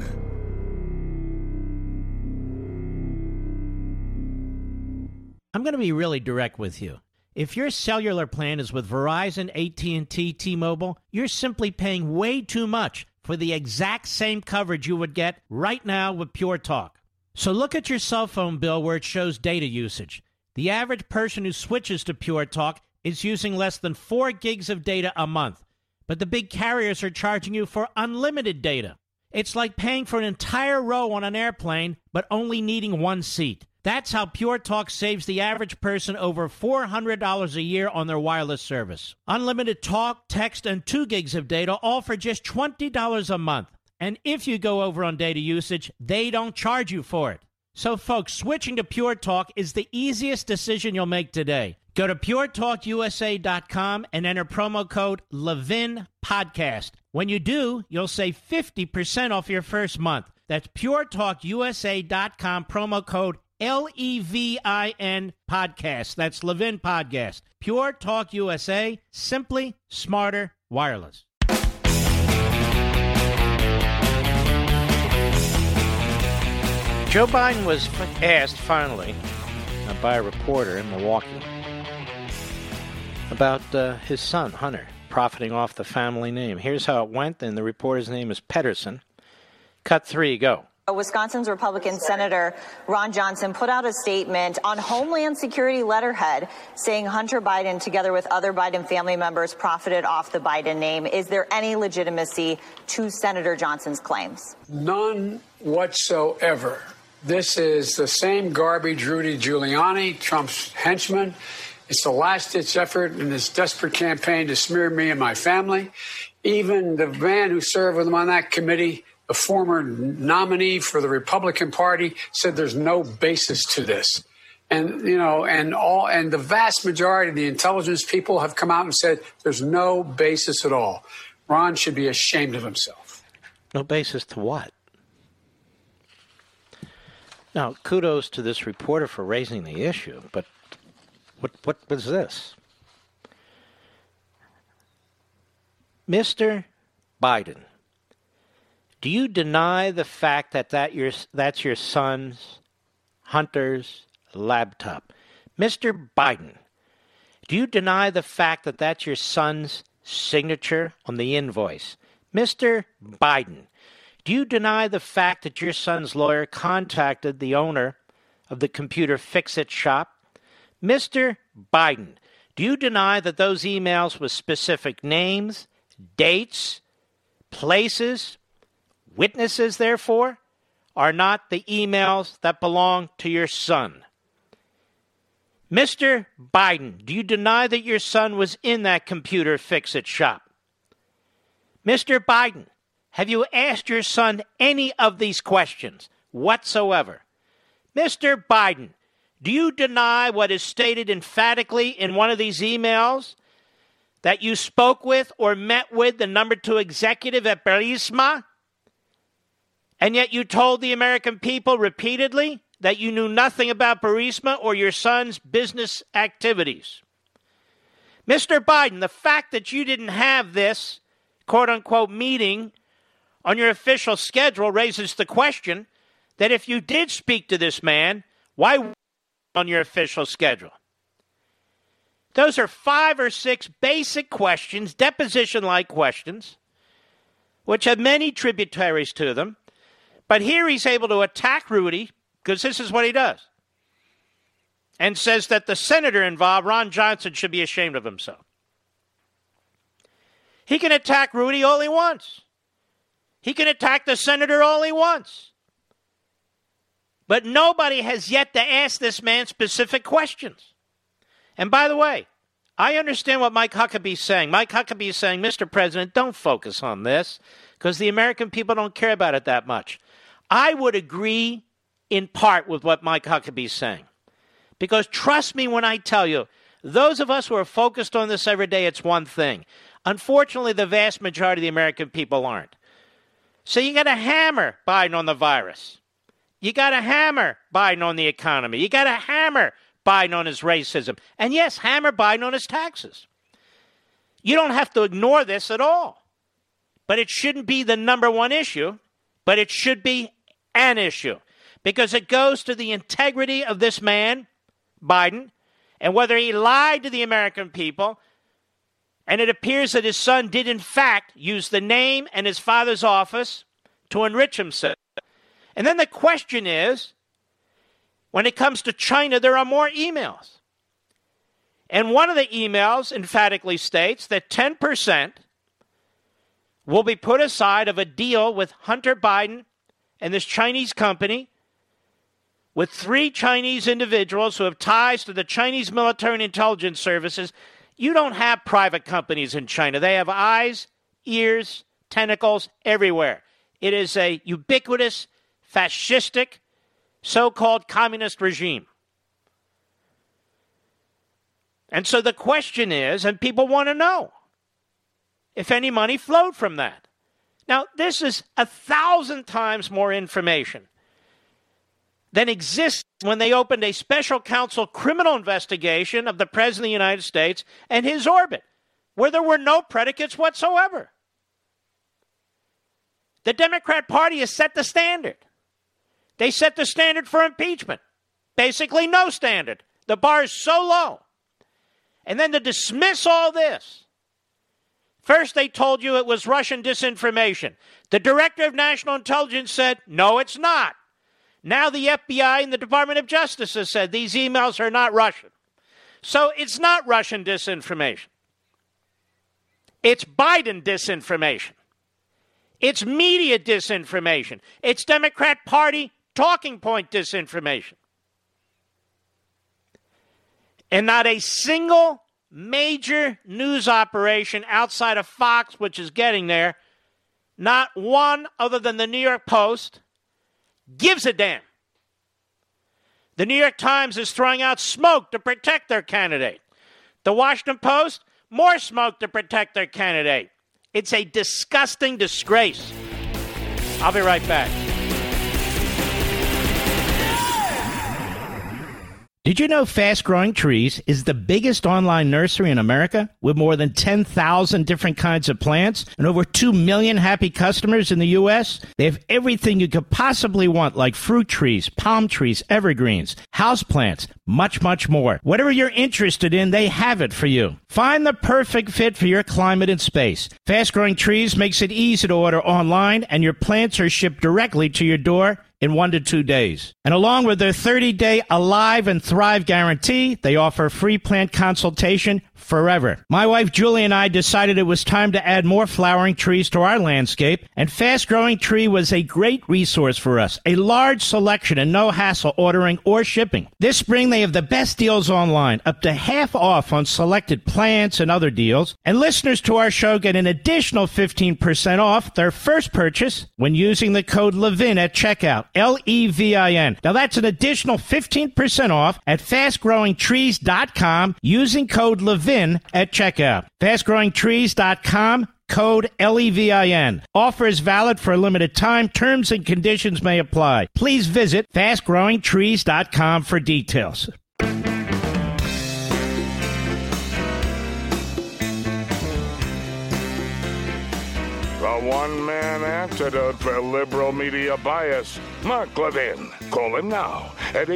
I'm going to be really direct with you. If your cellular plan is with Verizon, AT&T, T-Mobile, you're simply paying way too much for the exact same coverage you would get right now with Pure Talk. So look at your cell phone bill where it shows data usage. The average person who switches to Pure Talk is using less than 4 gigs of data a month. But the big carriers are charging you for unlimited data. It's like paying for an entire row on an airplane, but only needing one seat. That's how Pure Talk saves the average person over $400 a year on their wireless service. Unlimited talk, text, and 2 gigs of data, all for just $20 a month. And if you go over on data usage, they don't charge you for it. So, folks, switching to Pure Talk is the easiest decision you'll make today. Go to puretalkusa.com and enter promo code LevinPodcast. When you do, you'll save 50% off your first month. That's puretalkusa.com, promo code LEVIN Podcast. That's Levin Podcast. Pure Talk USA, simply smarter wireless. Joe Biden was asked finally by a reporter in Milwaukee about his son, Hunter, profiting off the family name. Here's how it went, and the reporter's name is Pedersen. Cut 3, go. Wisconsin's Republican Senator Ron Johnson put out a statement on Homeland Security letterhead saying Hunter Biden, together with other Biden family members, profited off the Biden name. Is there any legitimacy to Senator Johnson's claims? None whatsoever. This is the same garbage Rudy Giuliani, Trump's henchman. It's the last-ditch effort in this desperate campaign to smear me and my family. Even the man who served with him on that committee the former nominee for the Republican Party, said there's no basis to this. And, and the vast majority of the intelligence people have come out and said there's no basis at all. Ron should be ashamed of himself. No basis to what? Now, kudos to this reporter for raising the issue, but what was this? Mr. Biden, do you deny the fact that that's your son's, Hunter's, laptop? Mr. Biden, do you deny the fact that that's your son's signature on the invoice? Mr. Biden, do you deny the fact that your son's lawyer contacted the owner of the computer fix-it shop? Mr. Biden, do you deny that those emails with specific names, dates, places, witnesses, therefore, are not the emails that belong to your son? Mr. Biden, do you deny that your son was in that computer fix-it shop? Mr. Biden, have you asked your son any of these questions whatsoever? Mr. Biden, do you deny what is stated emphatically in one of these emails, that you spoke with or met with the number 2 executive at Burisma, and yet you told the American people repeatedly that you knew nothing about Burisma or your son's business activities? Mr. Biden, the fact that you didn't have this quote-unquote meeting on your official schedule raises the question that if you did speak to this man, why on your official schedule? Those are 5 or 6 basic questions, deposition-like questions, which have many tributaries to them. But here he's able to attack Rudy, because this is what he does, and says that the senator involved, Ron Johnson, should be ashamed of himself. He can attack Rudy all he wants. He can attack the senator all he wants. But nobody has yet to ask this man specific questions. And by the way, I understand what Mike Huckabee is saying. Mike Huckabee is saying, Mr. President, don't focus on this because the American people don't care about it that much. I would agree in part with what Mike Huckabee is saying. Because trust me when I tell you, those of us who are focused on this every day, it's one thing. Unfortunately, the vast majority of the American people aren't. So you got to hammer Biden on the virus. You got to hammer Biden on the economy. You got to hammer Biden on his racism. And yes, hammer Biden on his taxes. You don't have to ignore this at all. But it shouldn't be the number one issue, but it should be an issue. Because it goes to the integrity of this man, Biden, and whether he lied to the American people. And it appears that his son did, in fact, use the name and his father's office to enrich himself. And then the question is, when it comes to China, there are more emails. And one of the emails emphatically states that 10% will be put aside of a deal with Hunter Biden and this Chinese company with 3 Chinese individuals who have ties to the Chinese military and intelligence services. You don't have private companies in China. They have eyes, ears, tentacles everywhere. It is a ubiquitous, fascistic, so-called communist regime. And so the question is, and people want to know, if any money flowed from that. Now, this is 1,000 times more information than exists when they opened a special counsel criminal investigation of the President of the United States and his orbit, where there were no predicates whatsoever. The Democrat Party has set the standard. They set the standard for impeachment. Basically, no standard. The bar is so low. And then to dismiss all this, first they told you it was Russian disinformation. The Director of National Intelligence said, no, it's not. Now the FBI and the Department of Justice has said these emails are not Russian. So it's not Russian disinformation. It's Biden disinformation. It's media disinformation. It's Democrat Party talking point disinformation. And not a single major news operation outside of Fox, which is getting there, not one other than the New York Post, gives a damn. The New York Times is throwing out smoke to protect their candidate. The Washington Post, more smoke to protect their candidate. It's a disgusting disgrace. I'll be right back. Did you know Fast Growing Trees is the biggest online nursery in America with more than 10,000 different kinds of plants and over 2 million happy customers in the U.S.? They have everything you could possibly want, like fruit trees, palm trees, evergreens, houseplants, much, much more. Whatever you're interested in, they have it for you. Find the perfect fit for your climate and space. Fast Growing Trees makes it easy to order online, and your plants are shipped directly to your door in 1 to 2 days. And along with their 30-day Alive and Thrive guarantee, they offer free plant consultation forever. My wife Julie and I decided it was time to add more flowering trees to our landscape, and Fast Growing Tree was a great resource for us. A large selection and no hassle ordering or shipping. This spring they have the best deals online, up to half off on selected plants and other deals. And listeners to our show get an additional 15% off their first purchase when using the code LEVIN at checkout. LEVIN. Now that's an additional 15% off at fastgrowingtrees.com using code LEVIN at checkout. Fastgrowingtrees.com, code LEVIN. Offer is valid for a limited time. Terms and conditions may apply. Please visit fastgrowingtrees.com for details. The one-man antidote for liberal media bias. Mark Levin. Call him now at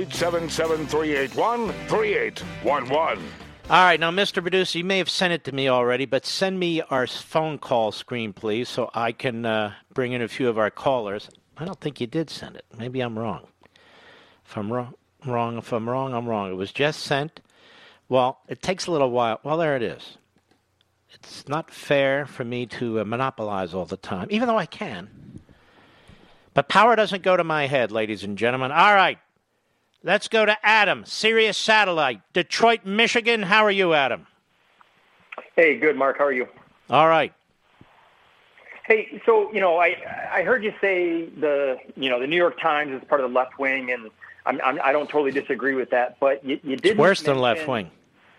877-381-3811. All right, now, Mr. Producer, you may have sent it to me already, but send me our phone call screen, please, so I can bring in a few of our callers. I don't think you did send it. Maybe I'm wrong. If I'm wrong, I'm wrong. It was just sent. Well, it takes a little while. Well, there it is. It's not fair for me to monopolize all the time, even though I can. But power doesn't go to my head, ladies and gentlemen. All right, let's go to Adam, Sirius Satellite, Detroit, Michigan. How are you, Adam? Hey, good, Mark. How are you? All right. Hey, so, I heard you say the New York Times is part of the left wing, and I don't totally disagree with that, but you didn't. It's worse than left wing.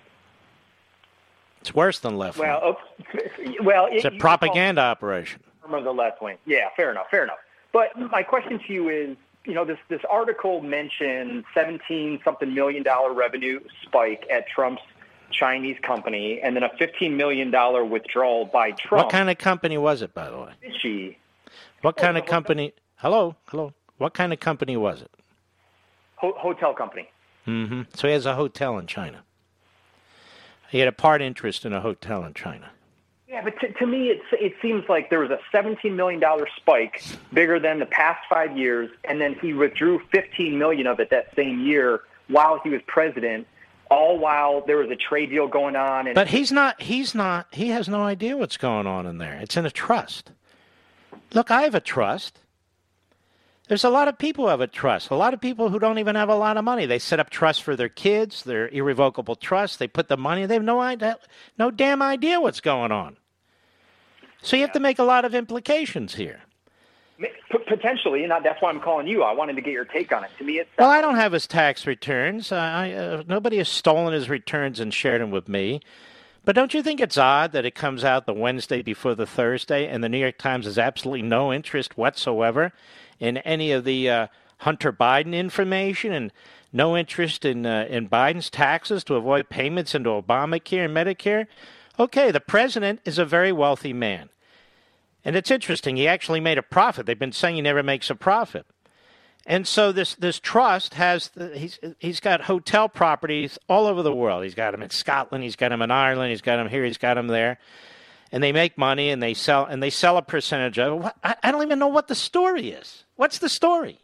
It's worse than left wing. It's a propaganda operation. Of the left wing. Yeah, fair enough. But my question to you is, this article mentioned $17-something million revenue spike at Trump's Chinese company, and then a $15 million withdrawal by Trump. What kind of company was it, by the way? Fishy. What kind of company? Hello. What kind of company was it? Hotel company. Mm-hmm. So he has a hotel in China. He had a part interest in a hotel in China. Yeah, but to me, it seems like there was a $17 million spike, bigger than the past 5 years, and then he withdrew $15 million of it that same year while he was president, all while there was a trade deal going on. But he has no idea what's going on in there. It's in a trust. Look, I have a trust. There's a lot of people who have a trust. A lot of people who don't even have a lot of money. They set up trusts for their kids, their irrevocable trusts. They put the money. They have no damn idea what's going on. So you have to make a lot of implications here. Potentially, and that's why I'm calling you. I wanted to get your take on it. To me, well, I don't have his tax returns. Nobody has stolen his returns and shared them with me. But don't you think it's odd that it comes out the Wednesday before the Thursday, and the New York Times has absolutely no interest whatsoever in any of the Hunter Biden information, and no interest in Biden's taxes to avoid payments into Obamacare and Medicare? Okay, the president is a very wealthy man. And it's interesting, he actually made a profit. They've been saying he never makes a profit. And so this trust he's got hotel properties all over the world. He's got them in Scotland, he's got them in Ireland, he's got them here, he's got them there. And they make money and they sell a percentage of it. I don't even know what the story is. What's the story?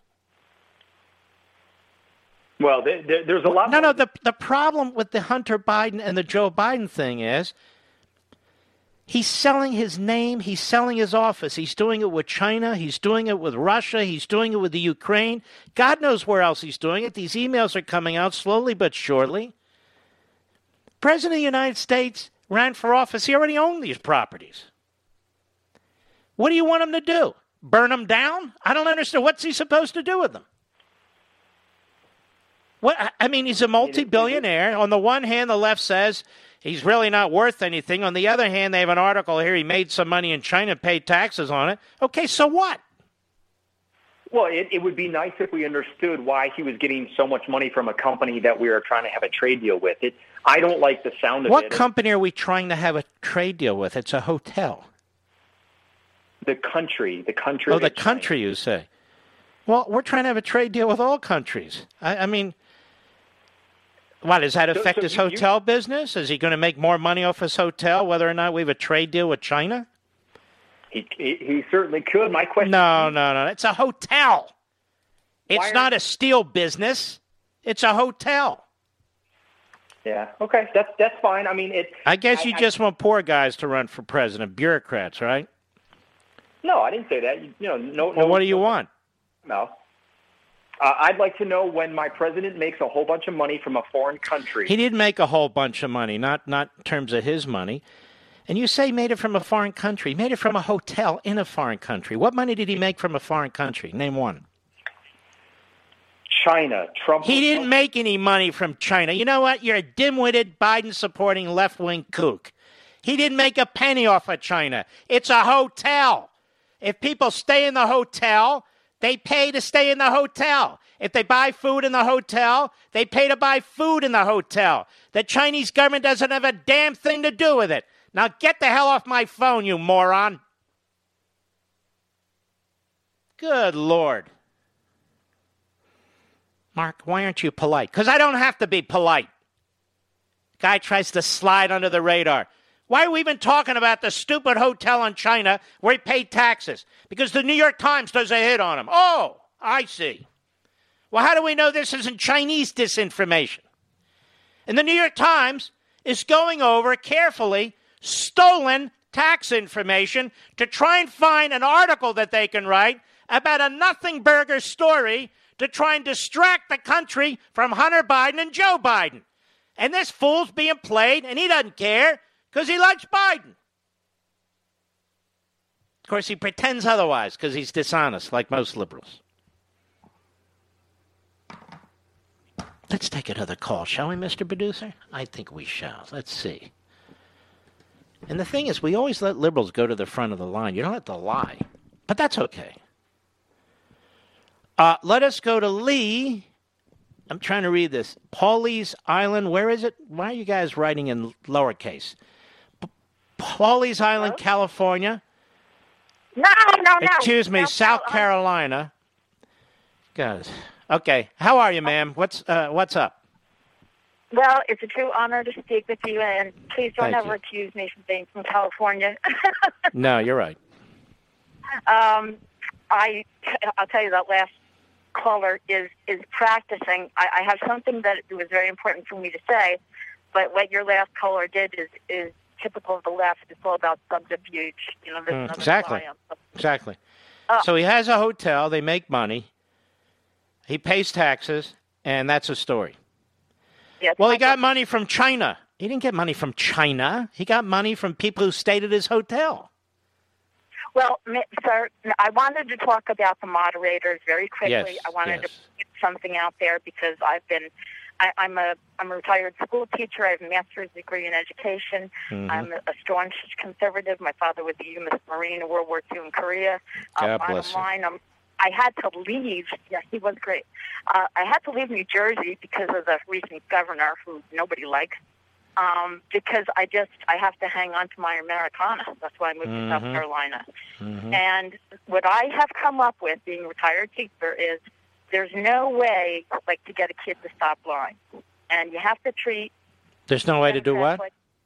Well, there's a lot. No. The problem with the Hunter Biden and the Joe Biden thing is he's selling his name. He's selling his office. He's doing it with China. He's doing it with Russia. He's doing it with the Ukraine. God knows where else he's doing it. These emails are coming out slowly but surely. President of the United States ran for office. He already owned these properties. What do you want him to do? Burn them down? I don't understand. What's he supposed to do with them? What? I mean, he's a multi-billionaire. On the one hand, the left says he's really not worth anything. On the other hand, they have an article here. He made some money in China, paid taxes on it. Okay, so what? Well, it would be nice if we understood why he was getting so much money from a company that we are trying to have a trade deal with. I don't like the sound of it. What company are we trying to have a trade deal with? It's a hotel. The country. Oh, the country, you say. Well, we're trying to have a trade deal with all countries. I mean, what, does that affect his hotel business? Is he going to make more money off his hotel, whether or not we have a trade deal with China? He certainly could. My question. No. It's a hotel. It's not a steel business. It's a hotel. Yeah. Okay. That's fine. I mean, I guess you just want poor guys to run for president, bureaucrats, right? No, I didn't say that. No. Well, what do you want? No. I'd like to know when my president makes a whole bunch of money from a foreign country. He didn't make a whole bunch of money, not in terms of his money. And you say he made it from a foreign country. He made it from a hotel in a foreign country. What money did he make from a foreign country? Name one. China. Trump. He didn't make any money from China. You know what? You're a dim-witted, Biden-supporting left-wing kook. He didn't make a penny off of China. It's a hotel. If people stay in the hotel, they pay to stay in the hotel. If they buy food in the hotel, they pay to buy food in the hotel. The Chinese government doesn't have a damn thing to do with it. Now get the hell off my phone, you moron. Good Lord. Mark, why aren't you polite? Because I don't have to be polite. Guy tries to slide under the radar. Why are we even talking about the stupid hotel in China where he paid taxes? Because the New York Times does a hit on him. Oh, I see. Well, how do we know this isn't Chinese disinformation? And the New York Times is going over carefully stolen tax information to try and find an article that they can write about a nothing burger story to try and distract the country from Hunter Biden and Joe Biden. And this fool's being played, and he doesn't care because he likes Biden. Of course, he pretends otherwise because he's dishonest, like most liberals. Let's take another call, shall we, Mr. Producer? I think we shall. Let's see. And the thing is, we always let liberals go to the front of the line. You don't have to lie. But that's okay. Let us go to Lee. I'm trying to read this. Pawleys Island. Where is it? Why are you guys writing in lowercase? Pawleys Island, California. No. Excuse me, South Carolina. Guys. Okay. How are you, ma'am? What's up? Well, it's a true honor to speak with you, and please don't ever accuse me of being from California. No, you're right. I'll tell you, that last caller is practicing. I have something that was very important for me to say, but what your last caller did is typical of the left. It's all about subterfuge. Exactly. So he has a hotel. They make money. He pays taxes, and that's a story. Yes, well, he got money from China. He didn't get money from China. He got money from people who stayed at his hotel. Well, sir, I wanted to talk about the moderators very quickly. Yes, I wanted to put something out there because I'm a retired school teacher. I have a master's degree in education. Mm-hmm. I'm a staunch conservative. My father was a U.S. Marine in World War II in Korea. God bless you. I had to leave. Yes, he was great. I had to leave New Jersey because of the recent governor, who nobody likes. Because I have to hang on to my Americana. That's why I moved to South Carolina. Mm-hmm. And what I have come up with, being a retired teacher, is there's no way to get a kid to stop lying, and you have to treat. There's no way to do what?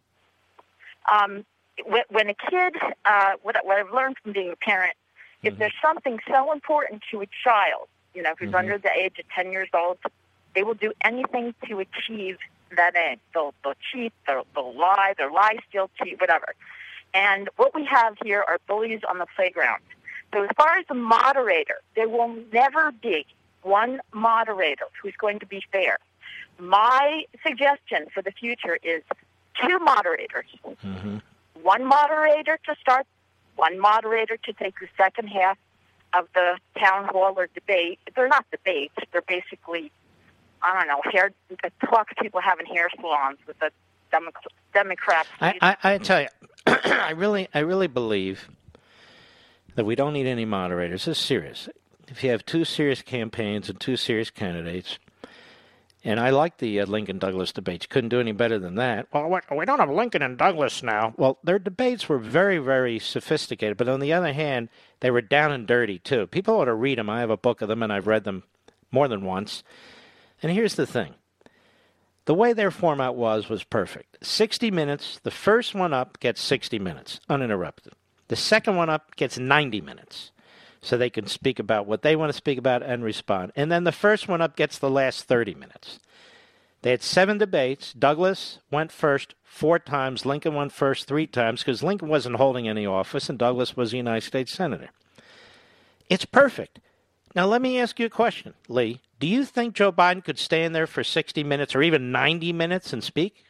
When a kid, what I've learned from being a parent. If there's something so important to a child, who's under the age of 10 years old, they will do anything to achieve that aim. They'll cheat, they'll lie, steal, cheat, whatever. And what we have here are bullies on the playground. So as far as the moderator, there will never be one moderator who's going to be fair. My suggestion for the future is 2 moderators. Mm-hmm. One moderator to start one moderator to take the second half of the town hall or debate. They're not debates. They're basically, I don't know, talk to people having hair salons with the Democrats. I tell you, I really believe that we don't need any moderators. This is serious. If you have two serious campaigns and two serious candidates, and I like the Lincoln Douglas debates. You couldn't do any better than that. Well, we don't have Lincoln and Douglas now. Well, their debates were very, very sophisticated, but on the other hand, they were down and dirty, too. People ought to read them. I have a book of them, and I've read them more than once. And here's the thing. The way their format was perfect. 60 minutes. The first one up gets 60 minutes, uninterrupted. The second one up gets 90 minutes, so they can speak about what they want to speak about and respond. And then the first one up gets the last 30 minutes. They had 7 debates. Douglas went first 4 times. Lincoln went first 3 times because Lincoln wasn't holding any office and Douglas was a United States Senator. It's perfect. Now, let me ask you a question, Lee. Do you think Joe Biden could stay in there for 60 minutes or even 90 minutes and speak?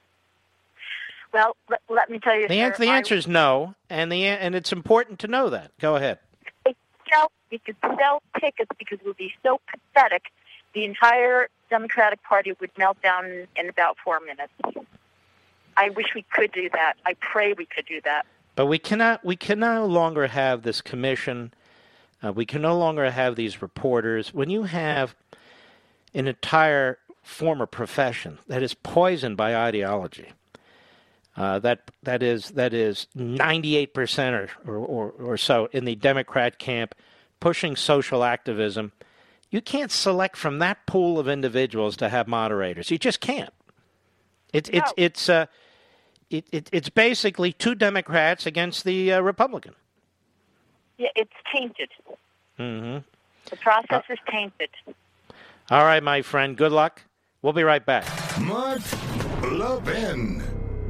Well, let me tell you, the answer is no, and it's important to know that. Go ahead. We could sell tickets because it would be so pathetic. The entire Democratic Party would melt down in about 4 minutes. I wish we could do that. I pray we could do that. But we can no longer have this commission. We can no longer have these reporters. When you have an entire former profession that is poisoned by ideology, that is 98% or so in the Democrat camp, pushing social activism, you can't select from that pool of individuals to have moderators. You just can't. It's basically 2 Democrats against the Republican. Yeah, it's tainted. Mm-hmm. The process is tainted. All right, my friend. Good luck. We'll be right back. Mark Levin.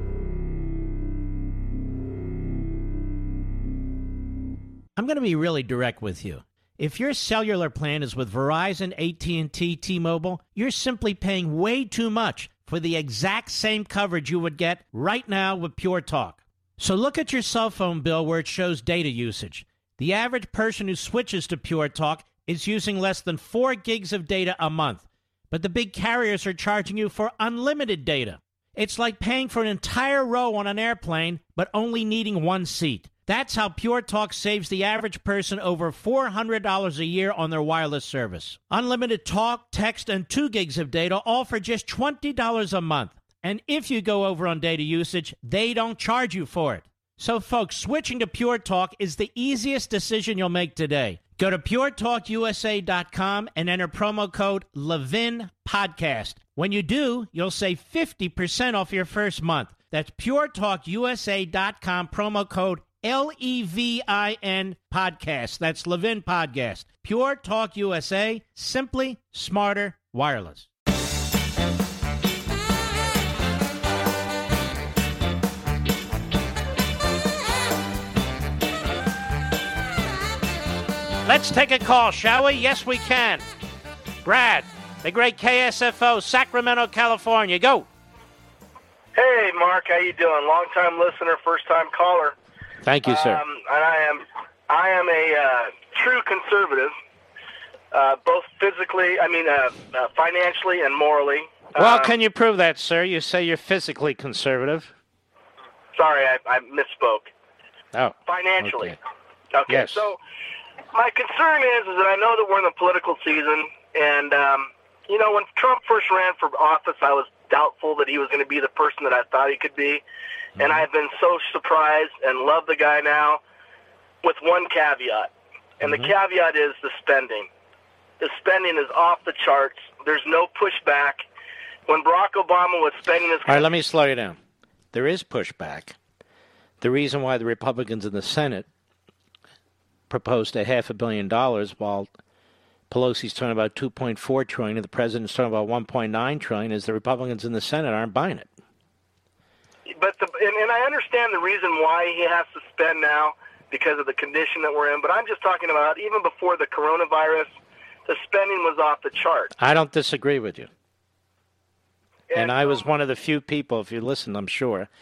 I'm going to be really direct with you. If your cellular plan is with Verizon, AT&T, T-Mobile, you're simply paying way too much for the exact same coverage you would get right now with Pure Talk. So look at your cell phone bill where it shows data usage. The average person who switches to Pure Talk is using less than 4 gigs of data a month. But the big carriers are charging you for unlimited data. It's like paying for an entire row on an airplane, but only needing 1 seat. That's how Pure Talk saves the average person over $400 a year on their wireless service. Unlimited talk, text, and 2 gigs of data, all for just $20 a month. And if you go over on data usage, they don't charge you for it. So, folks, switching to Pure Talk is the easiest decision you'll make today. Go to puretalkusa.com and enter promo code LevinPodcast. When you do, you'll save 50% off your first month. That's puretalkusa.com, promo code LEVIN podcast. That's Levin Podcast. Pure Talk USA, simply smarter wireless. Let's take a call, shall we? Yes, we can. Brad, the great KSFO, Sacramento, California. Go. Hey, Mark, how you doing? Long-time listener, first-time caller. Thank you, sir. And I am a true conservative, both financially and morally. Well, can you prove that, sir? You say you're physically conservative. Sorry, I misspoke. Oh. Financially. Okay. Yes. So my concern is that I know that we're in the political season, and, when Trump first ran for office, I was doubtful that he was going to be the person that I thought he could be. Mm-hmm. And I've been so surprised and love the guy now with one caveat. And the caveat is the spending. The spending is off the charts. There's no pushback. When Barack Obama was spending his... All right, let me slow you down. There is pushback. The reason why the Republicans in the Senate proposed $500 million while Pelosi's talking about $2.4 trillion and the president's talking about $1.9 trillion is the Republicans in the Senate aren't buying it. But and I understand the reason why he has to spend now because of the condition that we're in, but I'm just talking about even before the coronavirus, the spending was off the chart. I don't disagree with you. And I was one of the few people, if you listen, I'm sure,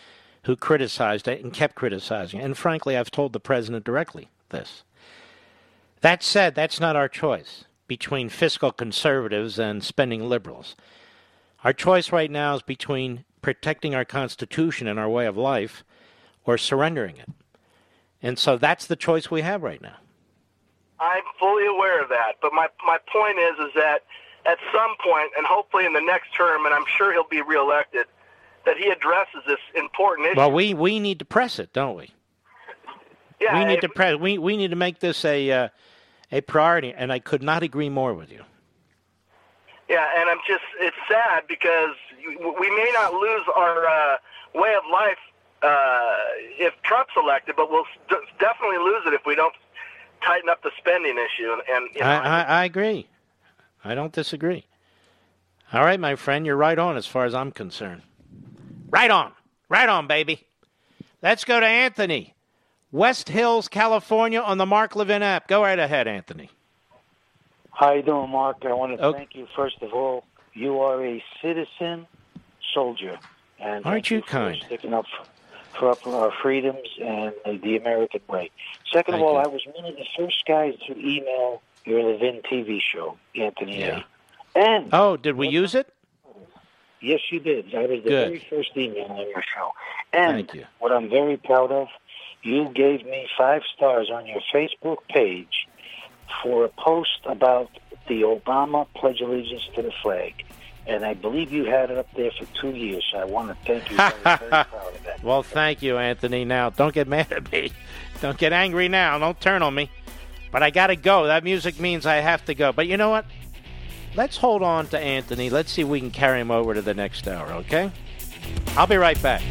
who criticized it and kept criticizing it. And frankly, I've told the president directly this. That said, that's not our choice between fiscal conservatives and spending liberals. Our choice right now is between protecting our Constitution and our way of life or surrendering it. And so that's the choice we have right now. I'm fully aware of that, but my point is that at some point, and hopefully in the next term, and I'm sure he'll be reelected, that he addresses this important issue. Well, we need to press it, don't we? Yeah, we need to press. We need to make this a priority, and I could not agree more with you. Yeah, and it's sad because we may not lose our way of life if Trump's elected, but we'll definitely lose it if we don't tighten up the spending issue. And you know, I agree. I don't disagree. All right, my friend, you're right on as far as I'm concerned. Right on. Right on, baby. Let's go to Anthony. West Hills, California, on the Mark Levin app. Go right ahead, Anthony. How you doing, Mark? I want to thank you, first of all. You are a citizen soldier. And aren't you kind? Sticking up for our freedoms and the American way. Second of all, I was one of the first guys to email your Levin TV show, Anthony. Yeah. And did we use it? Yes, you did. I was the very first email on your show. And thank you. What I'm very proud of, you gave me 5 stars on your Facebook page for a post about the Obama Pledge Allegiance to the flag. And I believe you had it up there for 2 years. So I want to thank you. I'm very proud of that. Well, thank you, Anthony. Now, don't get mad at me. Don't get angry now. Don't turn on me. But I got to go. That music means I have to go. But you know what? Let's hold on to Anthony. Let's see if we can carry him over to the next hour, okay? I'll be right back.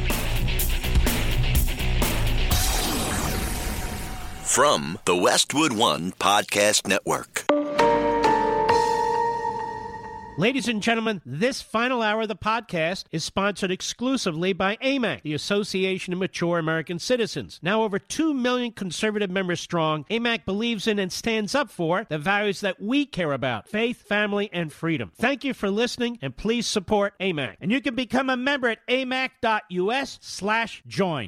From the Westwood One Podcast Network. Ladies and gentlemen, this final hour of the podcast is sponsored exclusively by AMAC, the Association of Mature American Citizens. Now over 2 million conservative members strong, AMAC believes in and stands up for the values that we care about: faith, family, and freedom. Thank you for listening, and please support AMAC. And you can become a member at amac.us/join.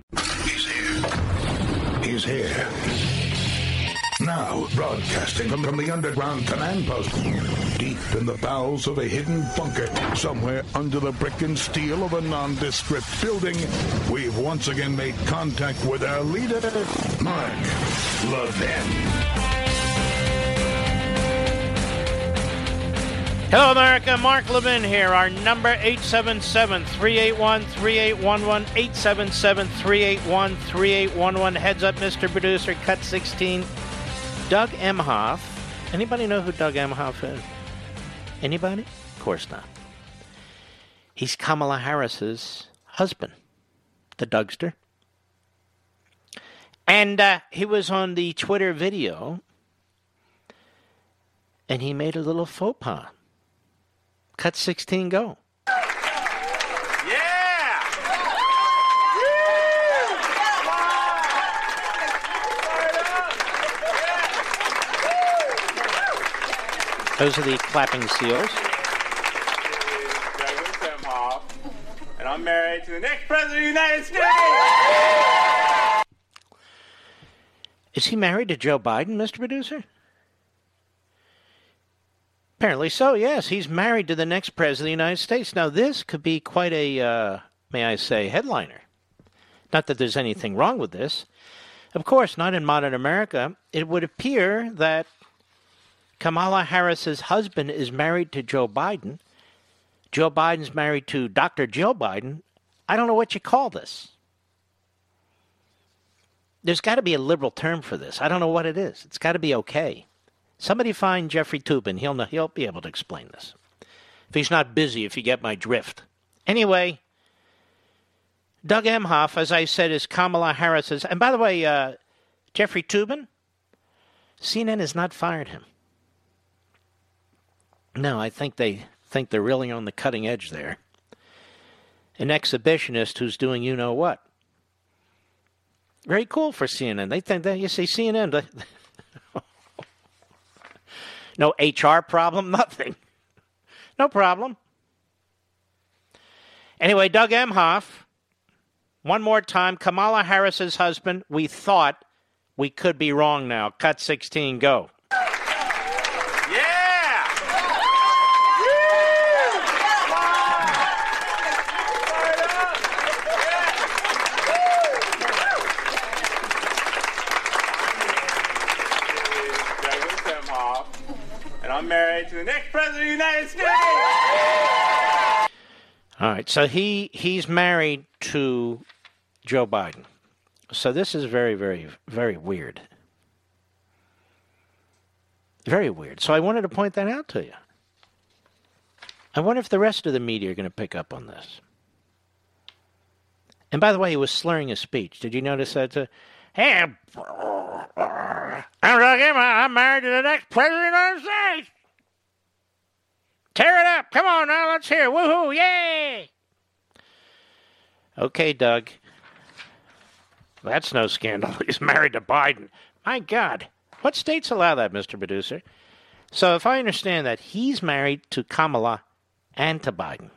He's here. Now, broadcasting from the underground command post, deep in the bowels of a hidden bunker, somewhere under the brick and steel of a nondescript building, we've once again made contact with our leader, Mark Levin. Hello, America. Mark Levin here. Our number, 877-381-3811, 877-381-3811. Heads up, Mr. Producer, cut 16. Doug Emhoff. Anybody know who Doug Emhoff is? Anybody? Of course not. He's Kamala Harris's husband, the Dougster. And he was on the Twitter video, and he made a little faux pas. Cut 16, go. Those are the clapping seals. And I'm married to the next president of the United States. Is he married to Joe Biden, Mr. Producer? Apparently so, yes. He's married to the next president of the United States. Now, this could be quite a, may I say, headliner. Not that there's anything wrong with this. Of course, not in modern America. It would appear that Kamala Harris's husband is married to Joe Biden. Joe Biden's married to Dr. Jill Biden. I don't know what you call this. There's got to be a liberal term for this. I don't know what it is. It's got to be okay. Somebody find Jeffrey Toobin. He'll be able to explain this. If he's not busy, if you get my drift. Anyway, Doug Emhoff, as I said, is Kamala Harris's. And by the way, Jeffrey Toobin, CNN has not fired him. No, I think they're really on the cutting edge there. An exhibitionist who's doing you-know-what. Very cool for CNN. They think that, you see, CNN, no HR problem, nothing. No problem. Anyway, Doug Emhoff One more time. Kamala Harris's husband. We thought we could be wrong now. Cut 16. Go. And I'm married to the next president of the United States. All right, so he's married to Joe Biden. So this is very, very, very weird. Very weird. So I wanted to point that out to you. I wonder if the rest of the media are going to pick up on this. And by the way, he was slurring his speech. Did you notice that? Hey, I'm married to the next president of the United States. Tear it up. Come on now, let's hear it. Woohoo, yay. Okay, Doug. That's no scandal. He's married to Biden. My God. What states allow that, Mr. Producer? So if I understand that, he's married to Kamala and to Biden.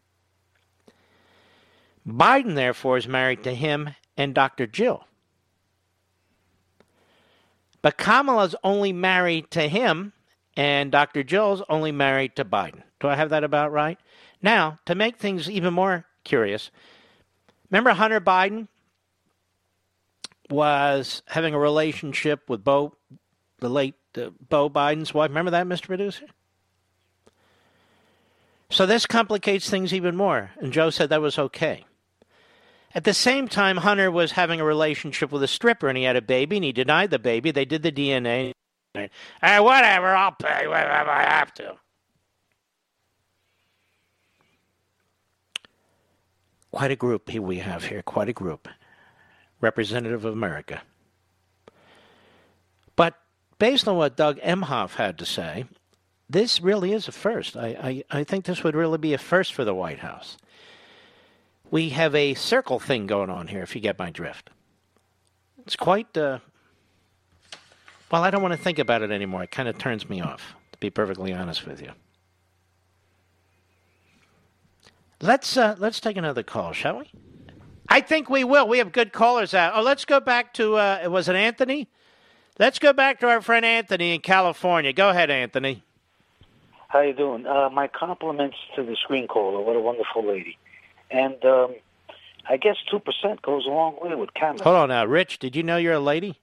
Biden, therefore, is married to him and Dr. Jill. But Kamala's only married to him, and Dr. Jill's only married to Biden. Do I have that about right? Now, to make things even more curious, remember Hunter Biden was having a relationship with Beau, the late Beau Biden's wife. Remember that, Mr. Producer? So this complicates things even more, and Joe said that was okay. At the same time, Hunter was having a relationship with a stripper, and he had a baby, and he denied the baby. They did the DNA. Hey, whatever, I'll pay whatever I have to. Quite a group we have here, quite a group. Representative of America. But based on what Doug Emhoff had to say, this really is a first. I think this would really be a first for the White House. We have a circle thing going on here, if you get my drift. It's quite, well, I don't want to think about it anymore. It kind of turns me off, to be perfectly honest with you. Let's take another call, shall we? I think we will. We have good callers out. Oh, let's go back to, was it Anthony? Let's go back to our friend Anthony in California. Go ahead, Anthony. How you doing? My compliments to the screen caller. What a wonderful lady. And I guess 2% goes a long way with Canada. Hold on now. Rich, did you know you're a lady?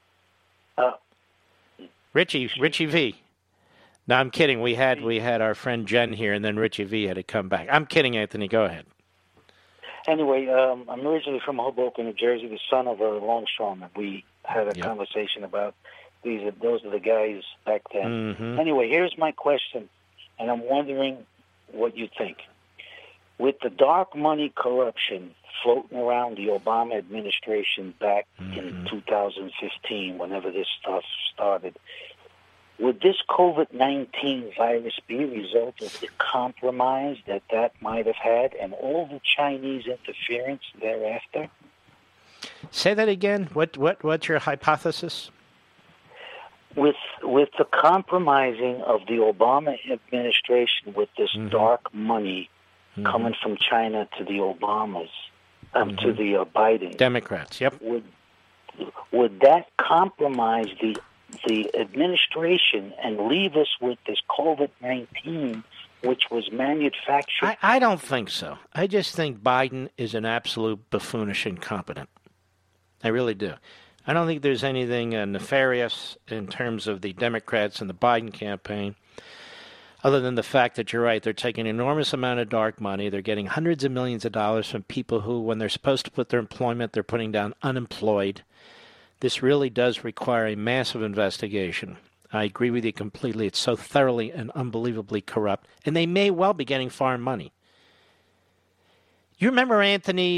Richie V. No, I'm kidding. We had our friend Jen here, and then Richie V had to come back. I'm kidding, Anthony. Go ahead. Anyway, I'm originally from Hoboken, New Jersey, the son of a longshoreman. We had a conversation about those are the guys back then. Mm-hmm. Anyway, here's my question, and I'm wondering what you think. With the dark money corruption floating around the Obama administration back in 2015, whenever this stuff started, would this COVID-19 virus be a result of the compromise that might have had and all the Chinese interference thereafter? Say that again. What's your hypothesis? With the compromising of the Obama administration with this dark money coming from China to the Obamas, to the Biden Democrats. Yep. Would that compromise the administration and leave us with this COVID-19, which was manufactured? I don't think so. I just think Biden is an absolute buffoonish incompetent. I really do. I don't think there's anything nefarious in terms of the Democrats and the Biden campaign, other than the fact that you're right, they're taking an enormous amount of dark money. They're getting hundreds of millions of dollars from people who, when they're supposed to put their employment, they're putting down unemployed. This really does require a massive investigation. I agree with you completely. It's so thoroughly and unbelievably corrupt, and they may well be getting foreign money. You remember, Anthony,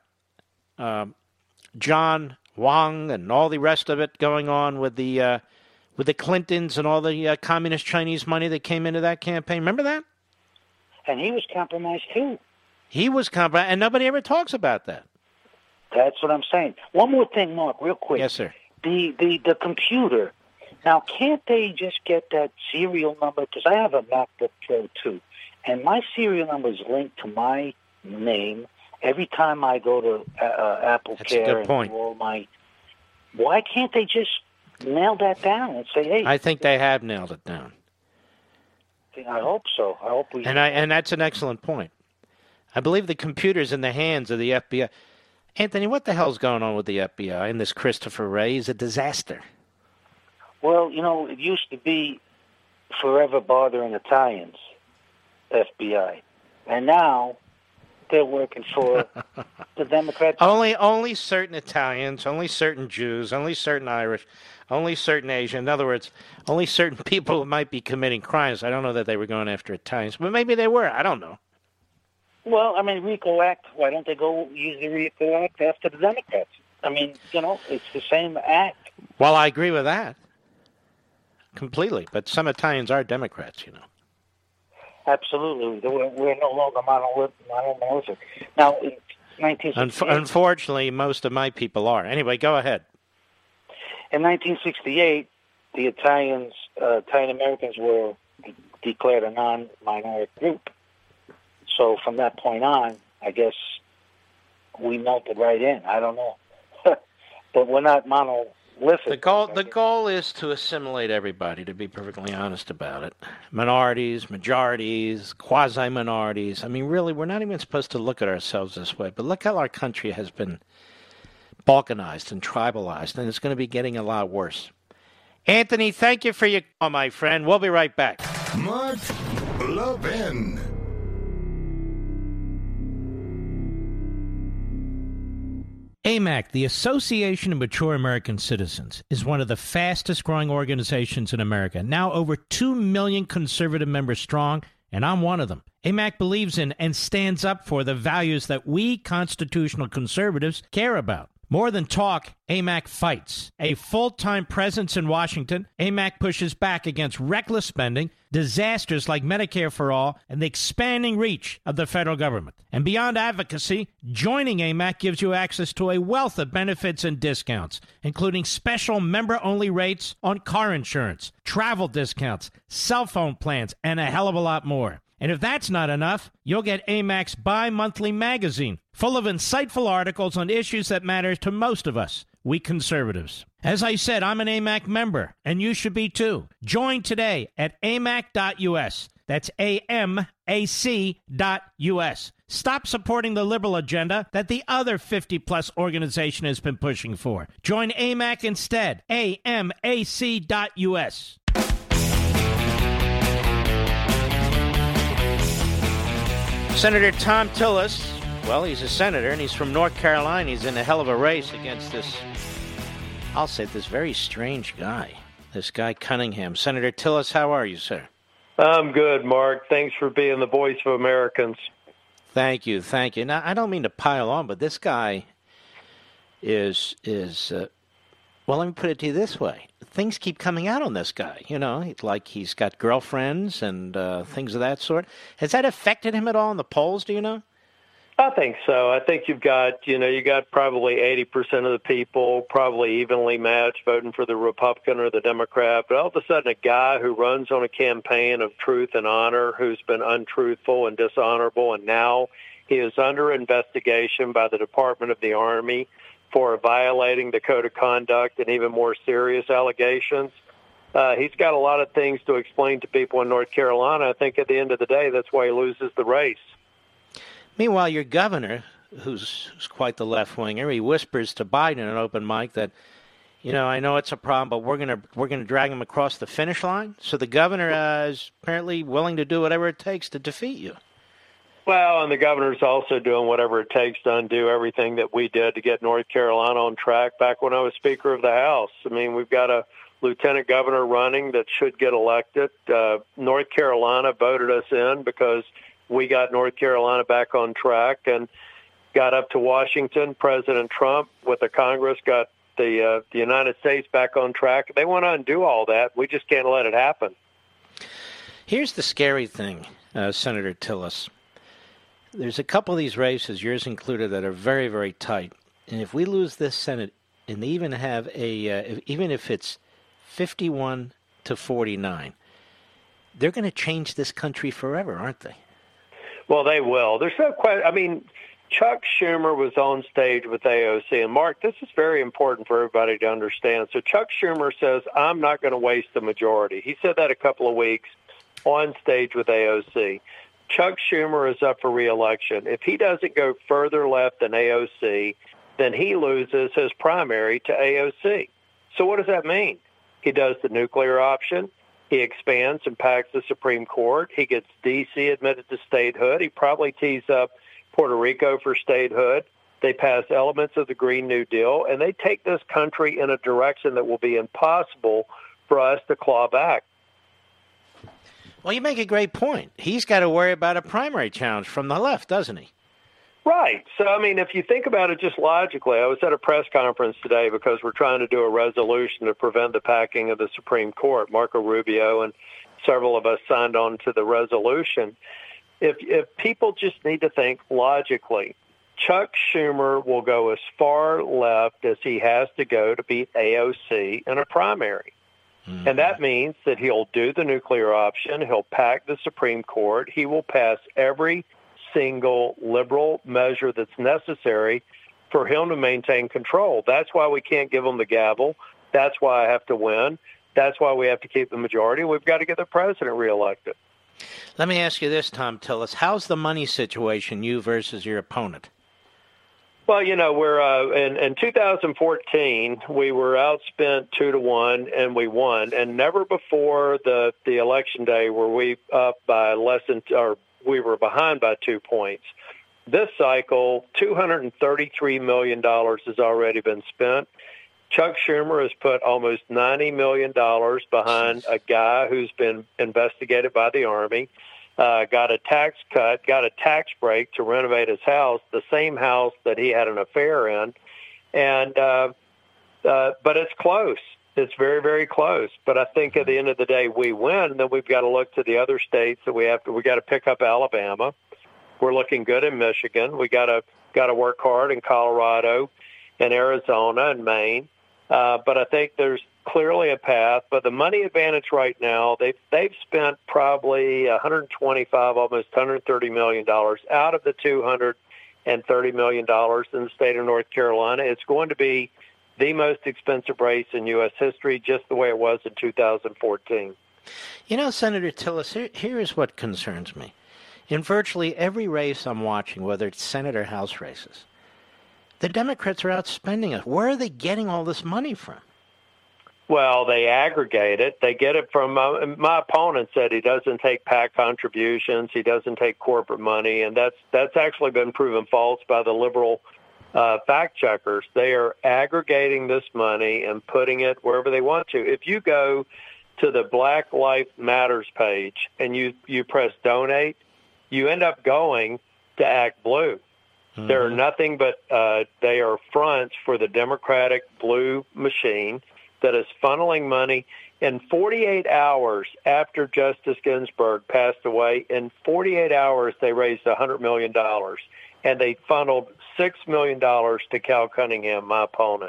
John Wang and all the rest of it going on with the Clintons and all the communist Chinese money that came into that campaign? Remember that? And he was compromised, too. He was compromised, and nobody ever talks about that. That's what I'm saying. One more thing, Mark, real quick. Yes, sir. The computer. Now, can't they just get that serial number? Because I have a MacBook Pro, too. And my serial number is linked to my name every time I go to Apple That's a Care good point. and do all my, why can't they just nail that down and say, hey? I think they have nailed it down. I hope so. I hope we. And that's an excellent point. I believe the computer's in the hands of the FBI. Anthony, what the hell's going on with the FBI and this Christopher Wray? He's a disaster. Well, it used to be forever bothering Italians, FBI. And now they're working for the Democrats. Only certain Italians, only certain Jews, only certain Irish, only certain Asian. In other words, only certain people who might be committing crimes. I don't know that they were going after Italians, but maybe they were. I don't know. Well, RICO Act, why don't they go use the RICO Act after the Democrats? It's the same act. Well, I agree with that. Completely. But some Italians are Democrats, Absolutely. We're no longer monolithic. Now, in 1968... Unfortunately, most of my people are. Anyway, go ahead. In 1968, the Italian Americans were declared a non-minority group. So from that point on, I guess we melted right in. I don't know. But we're not monolithic. The goal is to assimilate everybody, to be perfectly honest about it. Minorities, majorities, quasi-minorities. I mean, really, we're not even supposed to look at ourselves this way. But look how our country has been balkanized and tribalized, and it's going to be getting a lot worse. Anthony, thank you for your call, my friend. We'll be right back. Mark Levin. AMAC, the Association of Mature American Citizens, is one of the fastest-growing organizations in America, now over 2 million conservative members strong, and I'm one of them. AMAC believes in and stands up for the values that we constitutional conservatives care about. More than talk, AMAC fights. A full-time presence in Washington, AMAC pushes back against reckless spending, disasters like Medicare for All, and the expanding reach of the federal government. And beyond advocacy, joining AMAC gives you access to a wealth of benefits and discounts, including special member-only rates on car insurance, travel discounts, cell phone plans, and a hell of a lot more. And if that's not enough, you'll get AMAC's bi-monthly magazine, full of insightful articles on issues that matter to most of us, we conservatives. As I said, I'm an AMAC member, and you should be too. Join today at amac.us. That's AMAC.us. Stop supporting the liberal agenda that the other 50-plus organization has been pushing for. Join AMAC instead. AMAC.us. Senator Thom Tillis, well, he's a senator, and he's from North Carolina. He's in a hell of a race against this very strange guy, this guy Cunningham. Senator Tillis, how are you, sir? I'm good, Mark. Thanks for being the voice of Americans. Thank you. Now, I don't mean to pile on, but this guy is well, let me put it to you this way. Things keep coming out on this guy. Like he's got girlfriends and things of that sort. Has that affected him at all in the polls, do you know? I think so. I think you got probably 80% of the people probably evenly matched voting for the Republican or the Democrat. But all of a sudden, a guy who runs on a campaign of truth and honor, who's been untruthful and dishonorable, and now he is under investigation by the Department of the Army for violating the code of conduct and even more serious allegations. He's got a lot of things to explain to people in North Carolina. I think at the end of the day, that's why he loses the race. Meanwhile, your governor, who's quite the left-winger, he whispers to Biden in an open mic that, I know it's a problem, but we're gonna drag him across the finish line. So the governor is apparently willing to do whatever it takes to defeat you. Well, and the governor's also doing whatever it takes to undo everything that we did to get North Carolina on track back when I was Speaker of the House. I mean, we've got a lieutenant governor running that should get elected. North Carolina voted us in because we got North Carolina back on track and got up to Washington. President Trump, with the Congress, got the United States back on track. They want to undo all that. We just can't let it happen. Here's the scary thing, Senator Tillis. There's a couple of these races, yours included, that are very, very tight. And if we lose this Senate, and they even have even if it's 51 to 49, they're going to change this country forever, aren't they? Well, they will. There's no question. I mean, Chuck Schumer was on stage with AOC. And, Mark, this is very important for everybody to understand. So Chuck Schumer says, I'm not going to waste the majority. He said that a couple of weeks on stage with AOC. Chuck Schumer is up for re-election. If he doesn't go further left than AOC, then he loses his primary to AOC. So what does that mean? He does the nuclear option. He expands and packs the Supreme Court. He gets D.C. admitted to statehood. He probably tees up Puerto Rico for statehood. They pass elements of the Green New Deal, and they take this country in a direction that will be impossible for us to claw back. Well, you make a great point. He's got to worry about a primary challenge from the left, doesn't he? Right. So, I mean, if you think about it just logically, I was at a press conference today because we're trying to do a resolution to prevent the packing of the Supreme Court. Marco Rubio and several of us signed on to the resolution. If people just need to think logically, Chuck Schumer will go as far left as he has to go to beat AOC in a primary. Mm-hmm. And that means that he'll do the nuclear option. He'll pack the Supreme Court. He will pass every single liberal measure that's necessary for him to maintain control. That's why we can't give him the gavel. That's why I have to win. That's why we have to keep the majority. We've got to get the president reelected. Let me ask you this, Tom Tillis. How's the money situation, you versus your opponent? Well, you know, we're in 2014, we were outspent 2-1, and we won. And never before the election day were we up by less than, or we were behind by 2 points. This cycle, $233 million has already been spent. Chuck Schumer has put almost $90 million behind a guy who's been investigated by the Army. Got a tax cut, got a tax break to renovate his house, the same house that he had an affair in. And but it's close. It's very, very close. But I think at the end of the day, we win. Then we've got to look to the other states that we got to pick up Alabama. We're looking good in Michigan. We got to work hard in Colorado and Arizona and Maine. But I think there's clearly a path. But the money advantage right now, they've spent probably $125, almost $130 million out of the $230 million in the state of North Carolina. It's going to be the most expensive race in U.S. history, just the way it was in 2014. You know, Senator Tillis, here is what concerns me. In virtually every race I'm watching, whether it's Senate or House races, the Democrats are outspending us. Where are they getting all this money from? Well, they aggregate it. They get it from my opponent said he doesn't take PAC contributions. He doesn't take corporate money. And that's actually been proven false by the liberal fact checkers. They are aggregating this money and putting it wherever they want to. If you go to the Black Lives Matters page and you press donate, you end up going to Act Blue. Mm-hmm. They're nothing but they are fronts for the Democratic blue machine that is funneling money. In 48 hours after Justice Ginsburg passed away, in 48 hours they raised $100 million, and they funneled $6 million to Cal Cunningham, my opponent.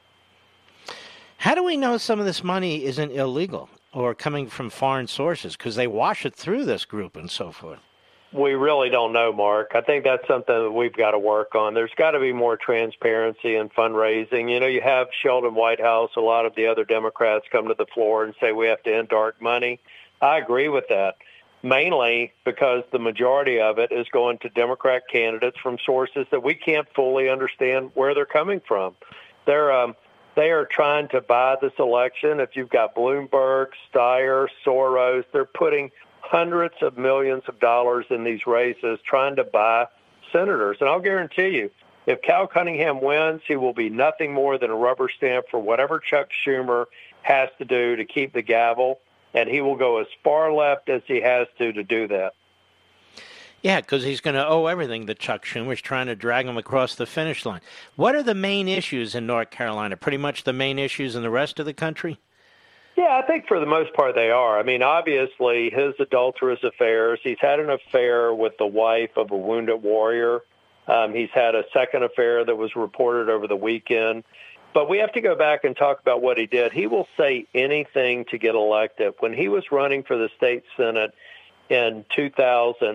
How do we know some of this money isn't illegal or coming from foreign sources? Because they wash it through this group and so forth. We really don't know, Mark. I think that's something that we've got to work on. There's got to be more transparency in fundraising. You know, you have Sheldon Whitehouse, a lot of the other Democrats come to the floor and say we have to end dark money. I agree with that, mainly because the majority of it is going to Democrat candidates from sources that we can't fully understand where they're coming from. They are trying to buy this election. If you've got Bloomberg, Steyer, Soros, they're putting hundreds of millions of dollars in these races trying to buy senators. And I'll guarantee you, if Cal Cunningham wins, he will be nothing more than a rubber stamp for whatever Chuck Schumer has to do to keep the gavel, and he will go as far left as he has to do that. Yeah, because he's going to owe everything to Chuck Schumer's trying to drag him across the finish line. What are the main issues in North Carolina? Pretty much the main issues in the rest of the country? Yeah, I think for the most part they are. I mean, obviously, his adulterous affairs. He's had an affair with the wife of a wounded warrior. He's had a second affair that was reported over the weekend. But we have to go back and talk about what he did. He will say anything to get elected. When he was running for the state Senate in 2000,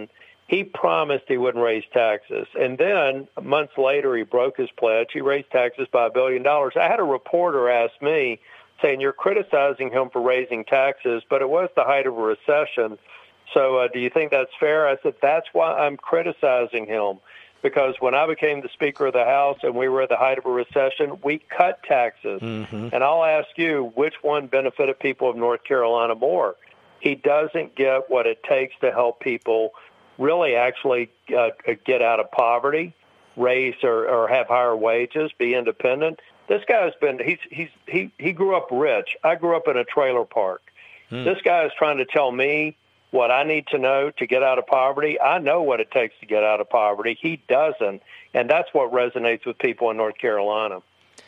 He promised he wouldn't raise taxes. And then months later, he broke his pledge. He raised taxes by $1 billion. I had a reporter ask me, saying, you're criticizing him for raising taxes, but it was the height of a recession. So do you think that's fair? I said, that's why I'm criticizing him. Because when I became the Speaker of the House and we were at the height of a recession, we cut taxes. Mm-hmm. And I'll ask you, which one benefited people of North Carolina more? He doesn't get what it takes to help people really actually get out of poverty, raise or have higher wages, be independent. This guy's been, he grew up rich. I grew up in a trailer park. This guy is trying to tell me what I need to know to get out of poverty. I know what it takes to get out of poverty. He doesn't. And that's what resonates with people in North Carolina.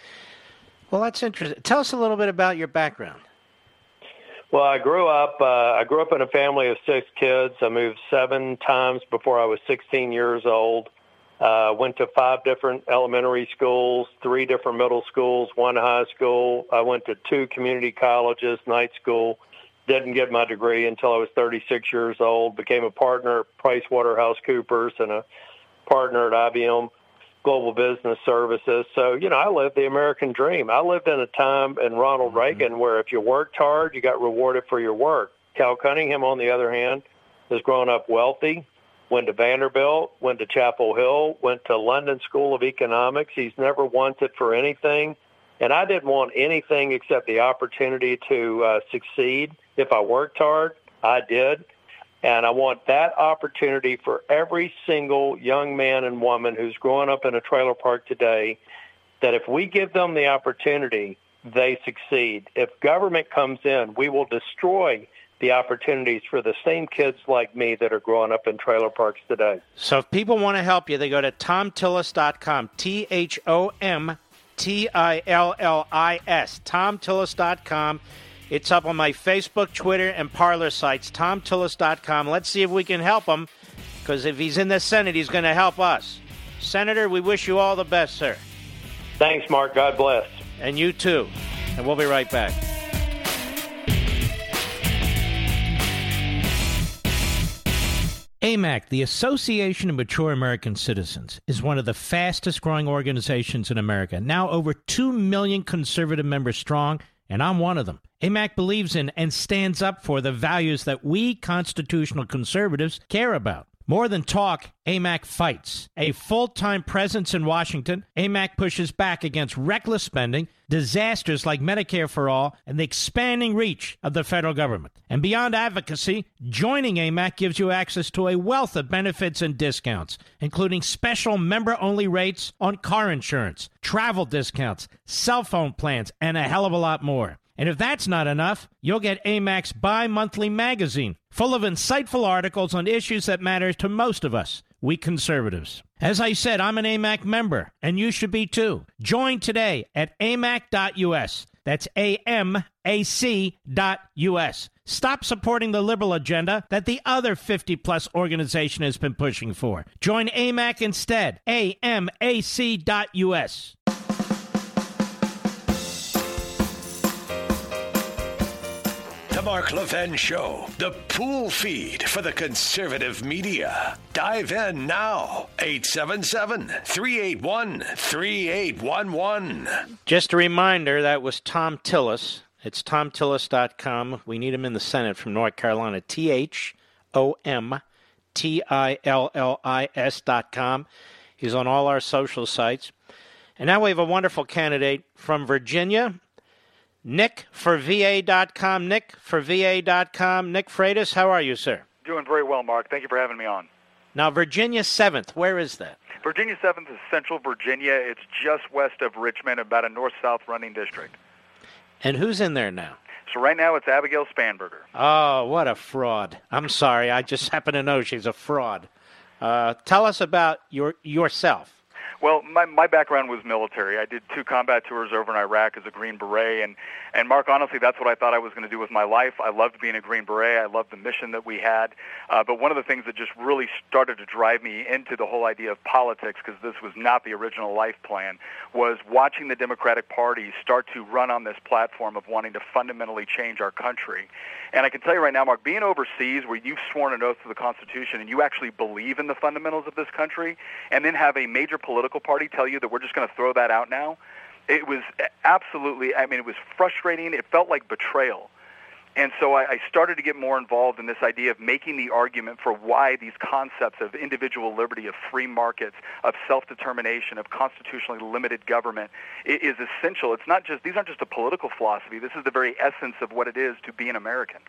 Well, that's interesting. Tell us a little bit about your background. Well, I grew up in a family of 6 kids. I moved 7 times before I was 16 years old. Went to 5 different elementary schools, 3 different middle schools, 1 high school. I went to 2 community colleges, night school. Didn't get my degree until I was 36 years old. Became a partner at PricewaterhouseCoopers and a partner at IBM Global Business Services. So, I lived the American dream. I lived in a time in Ronald Reagan where if you worked hard, you got rewarded for your work. Cal Cunningham, on the other hand, has grown up wealthy, went to Vanderbilt, went to Chapel Hill, went to London School of Economics. He's never wanted for anything. And I didn't want anything except the opportunity to succeed. If I worked hard, I did. And I want that opportunity for every single young man and woman who's growing up in a trailer park today, that if we give them the opportunity, they succeed. If government comes in, we will destroy the opportunities for the same kids like me that are growing up in trailer parks today. So if people want to help you, they go to TomTillis.com, TomTillis, TomTillis.com. It's up on my Facebook, Twitter, and Parler sites, TomTillis.com. Let's see if we can help him, because if he's in the Senate, he's going to help us. Senator, we wish you all the best, sir. Thanks, Mark. God bless. And you too. And we'll be right back. AMAC, the Association of Mature American Citizens, is one of the fastest-growing organizations in America, now over 2 million conservative members strong, and I'm one of them. AMAC believes in and stands up for the values that we constitutional conservatives care about. More than talk, AMAC fights. A full-time presence in Washington, AMAC pushes back against reckless spending, disasters like Medicare for All, and the expanding reach of the federal government. And beyond advocacy, joining AMAC gives you access to a wealth of benefits and discounts, including special member-only rates on car insurance, travel discounts, cell phone plans, and a hell of a lot more. And if that's not enough, you'll get AMAC's bi-monthly magazine, full of insightful articles on issues that matter to most of us, we conservatives. As I said, I'm an AMAC member, and you should be too. Join today at amac.us. That's AMAC.us. Stop supporting the liberal agenda that the other 50-plus organization has been pushing for. Join AMAC instead. AMAC.us. The Mark Levin Show, the pool feed for the conservative media. Dive in now. 877-381-3811. Just a reminder, that was Tom Tillis. It's TomTillis.com. We need him in the Senate from North Carolina. TomTillis.com. He's on all our social sites. And now we have a wonderful candidate from Virginia. Nick for VA.com. Nick for VA.com. Nick Freitas, how are you, sir? Doing very well, Mark. Thank you for having me on. Now, Virginia 7th, where is that? Virginia 7th is Central Virginia. It's just west of Richmond, about a north-south running district. And who's in there now? So right now it's Abigail Spanberger. Oh, what a fraud. I'm sorry. I just happen to know she's a fraud. Tell us about yourself. Well, my background was military. I did 2 combat tours over in Iraq as a Green Beret, and Mark, honestly, that's what I thought I was going to do with my life. I loved being a Green Beret. I loved the mission that we had. But one of the things that just really started to drive me into the whole idea of politics, because this was not the original life plan, was watching the Democratic Party start to run on this platform of wanting to fundamentally change our country. And I can tell you right now, Mark, being overseas where you've sworn an oath to the Constitution and you actually believe in the fundamentals of this country, and then have a major political party tell you that we're just going to throw that out now, it was absolutely, it was frustrating. It felt like betrayal. And so I started to get more involved in this idea of making the argument for why these concepts of individual liberty, of free markets, of self-determination, of constitutionally limited government is essential. It's not just, these aren't just a political philosophy. This is the very essence of what it is to be an American.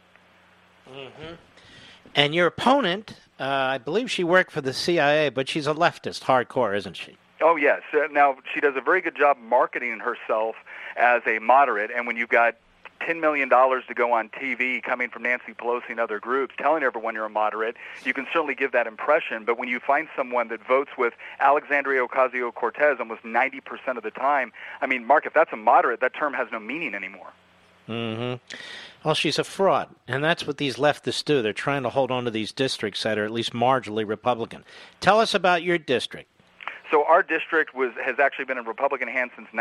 Mm-hmm. And your opponent, I believe she worked for the CIA, but she's a leftist, hardcore, isn't she? Oh, yes. Now, she does a very good job marketing herself as a moderate, and when you've got $10 million to go on TV coming from Nancy Pelosi and other groups telling everyone you're a moderate, you can certainly give that impression. But when you find someone that votes with Alexandria Ocasio-Cortez almost 90% of the time, Mark, if that's a moderate, that term has no meaning anymore. Mm-hmm. Well, she's a fraud, and that's what these leftists do. They're trying to hold on to these districts that are at least marginally Republican. Tell us about your district. So our district has actually been in Republican hands since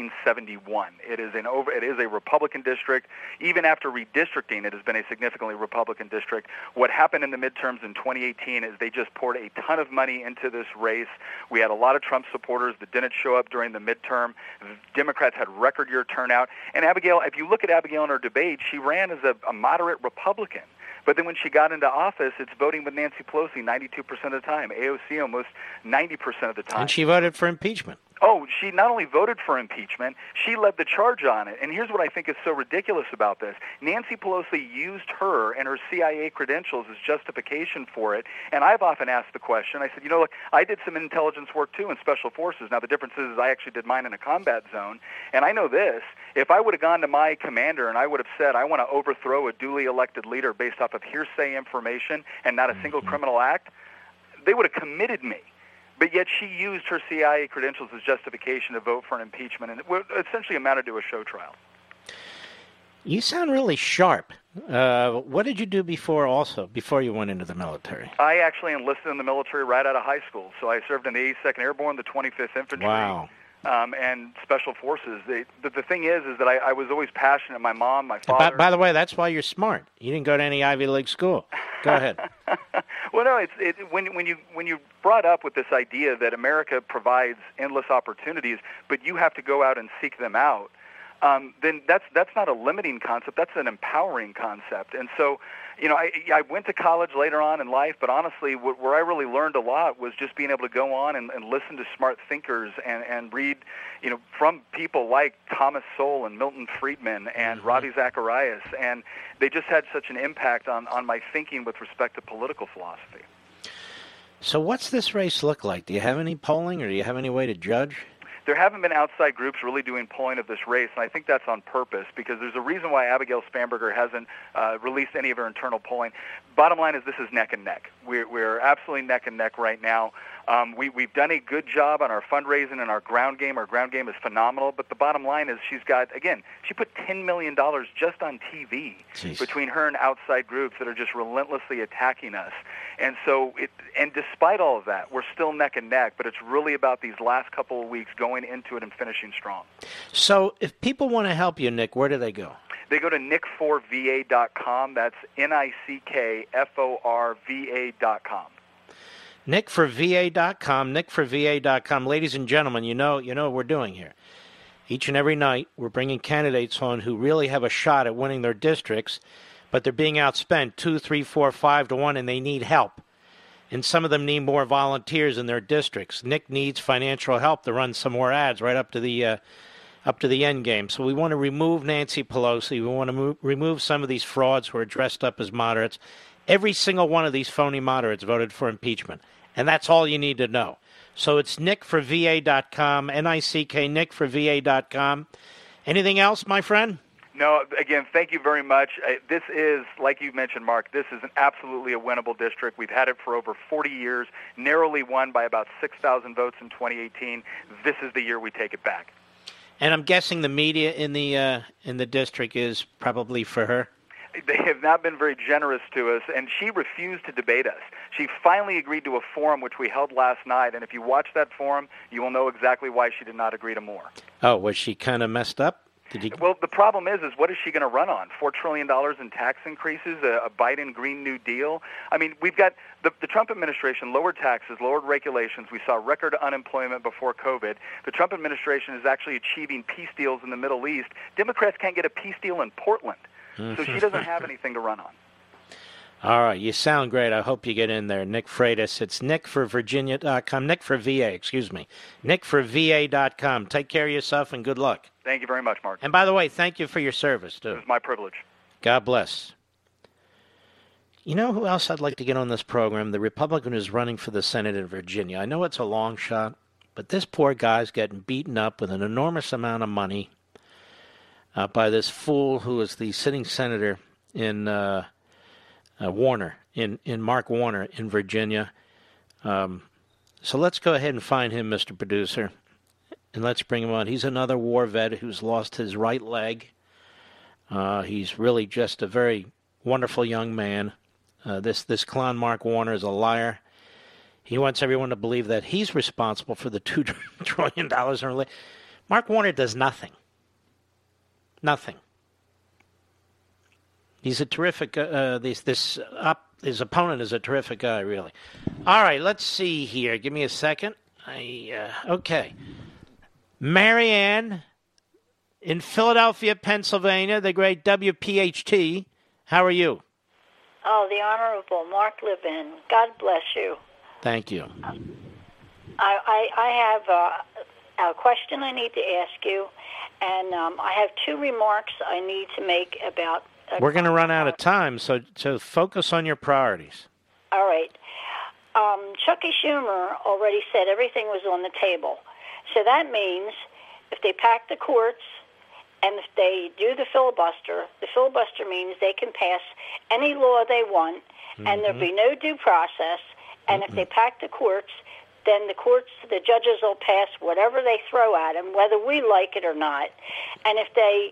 1971. It is a Republican district. Even after redistricting, it has been a significantly Republican district. What happened in the midterms in 2018 is they just poured a ton of money into this race. We had a lot of Trump supporters that didn't show up during the midterm. Democrats had record year turnout. And Abigail, if you look at Abigail in her debate, she ran as a moderate Republican. But then when she got into office, it's voting with Nancy Pelosi 92% of the time, AOC almost 90% of the time. And she voted for impeachment. Oh, she not only voted for impeachment, she led the charge on it. And here's what I think is so ridiculous about this. Nancy Pelosi used her and her CIA credentials as justification for it. And I've often asked the question, I said, look, I did some intelligence work too in special forces. Now, the difference is I actually did mine in a combat zone. And I know this, if I would have gone to my commander and I would have said, I want to overthrow a duly elected leader based off of hearsay information and not a single criminal act, they would have committed me. But yet she used her CIA credentials as justification to vote for an impeachment, and it essentially amounted to a show trial. You sound really sharp. What did you do before you went into the military? I actually enlisted in the military right out of high school. So I served in the 82nd Airborne, the 25th Infantry. Wow. And Special Forces. The thing is that I was always passionate. My mom, my father. By the way, that's why you're smart. You didn't go to any Ivy League school. Go ahead. Well, no, when you brought up with this idea that America provides endless opportunities, but you have to go out and seek them out, then that's not a limiting concept. That's an empowering concept. And so, I went to college later on in life, but honestly, where I really learned a lot was just being able to go on and listen to smart thinkers and read, from people like Thomas Sowell and Milton Friedman and Ravi Zacharias, and they just had such an impact on my thinking with respect to political philosophy. So what's this race look like? Do you have any polling, or do you have any way to judge? There haven't been outside groups really doing polling of this race, and I think that's on purpose because there's a reason why Abigail Spanberger hasn't released any of her internal polling. Bottom line is this is neck and neck. We're absolutely neck and neck right now. We've done a good job on our fundraising and our ground game. Our ground game is phenomenal, but the bottom line is she put $10 million just on TV between her and outside groups that are just relentlessly attacking us. And so, despite all of that, we're still neck and neck, but it's really about these last couple of weeks going into it and finishing strong. So if people want to help you, Nick, where do they go? They go to nickforva.com. That's NICKFORVA.com. nickforva.com, nickforva.com. Ladies and gentlemen, you know what we're doing here. Each and every night, we're bringing candidates on who really have a shot at winning their districts, but they're being outspent 2, 3, 4, 5 to 1, and they need help. And some of them need more volunteers in their districts. Nick needs financial help to run some more ads right up to the end game. So we want to remove Nancy Pelosi. We want to remove some of these frauds who are dressed up as moderates. Every single one of these phony moderates voted for impeachment. And that's all you need to know. So it's nickforva.com, Nick, nickforva.com. Anything else, my friend? No, again, thank you very much. This is, like you mentioned, Mark, this is absolutely a winnable district. We've had it for over 40 years, narrowly won by about 6,000 votes in 2018. This is the year we take it back. And I'm guessing the media in the district is probably for her. They have not been very generous to us, and she refused to debate us. She finally agreed to a forum, which we held last night, and if you watch that forum, you will know exactly why she did not agree to more. Oh, was she kind of messed up? Well, the problem is what is she going to run on? $4 trillion in tax increases, a Biden Green New Deal? I mean, we've got the Trump administration lowered taxes, lowered regulations. We saw record unemployment before COVID. The Trump administration is actually achieving peace deals in the Middle East. Democrats can't get a peace deal in Portland. So she doesn't have anything to run on. All right, you sound great. I hope you get in there. Nick Freitas. It's nickforvirginia.com. Nick for VA, excuse me. nickforva.com. Take care of yourself and good luck. Thank you very much, Mark. And by the way, thank you for your service, too. It was my privilege. God bless. You know who else I'd like to get on this program? The Republican who's running for the Senate in Virginia. I know it's a long shot, but this poor guy's getting beaten up with an enormous amount of money by this fool who is the sitting senator in Warner, in Mark Warner in Virginia. So let's go ahead and find him, Mr. Producer, and let's bring him on. He's another war vet who's lost his right leg. He's really just a very wonderful young man. This clown Mark Warner is a liar. He wants everyone to believe that he's responsible for the $2 trillion. Mark Warner does nothing. Nothing. He's a terrific. His opponent is a terrific guy, really. All right, let's see here. Give me a second. Okay. Marianne in Philadelphia, Pennsylvania, the great WPHT. How are you? Oh, the Honorable Mark Levin. God bless you. Thank you. I have a question I need to ask you, and I have two remarks I need to make about. We're going to run out of time, so focus on your priorities. All right. Chucky Schumer already said everything was on the table. So that means if they pack the courts and if they do the filibuster means they can pass any law they want, and there'll be no due process. And if they pack the courts, then the judges will pass whatever they throw at them, whether we like it or not. And if they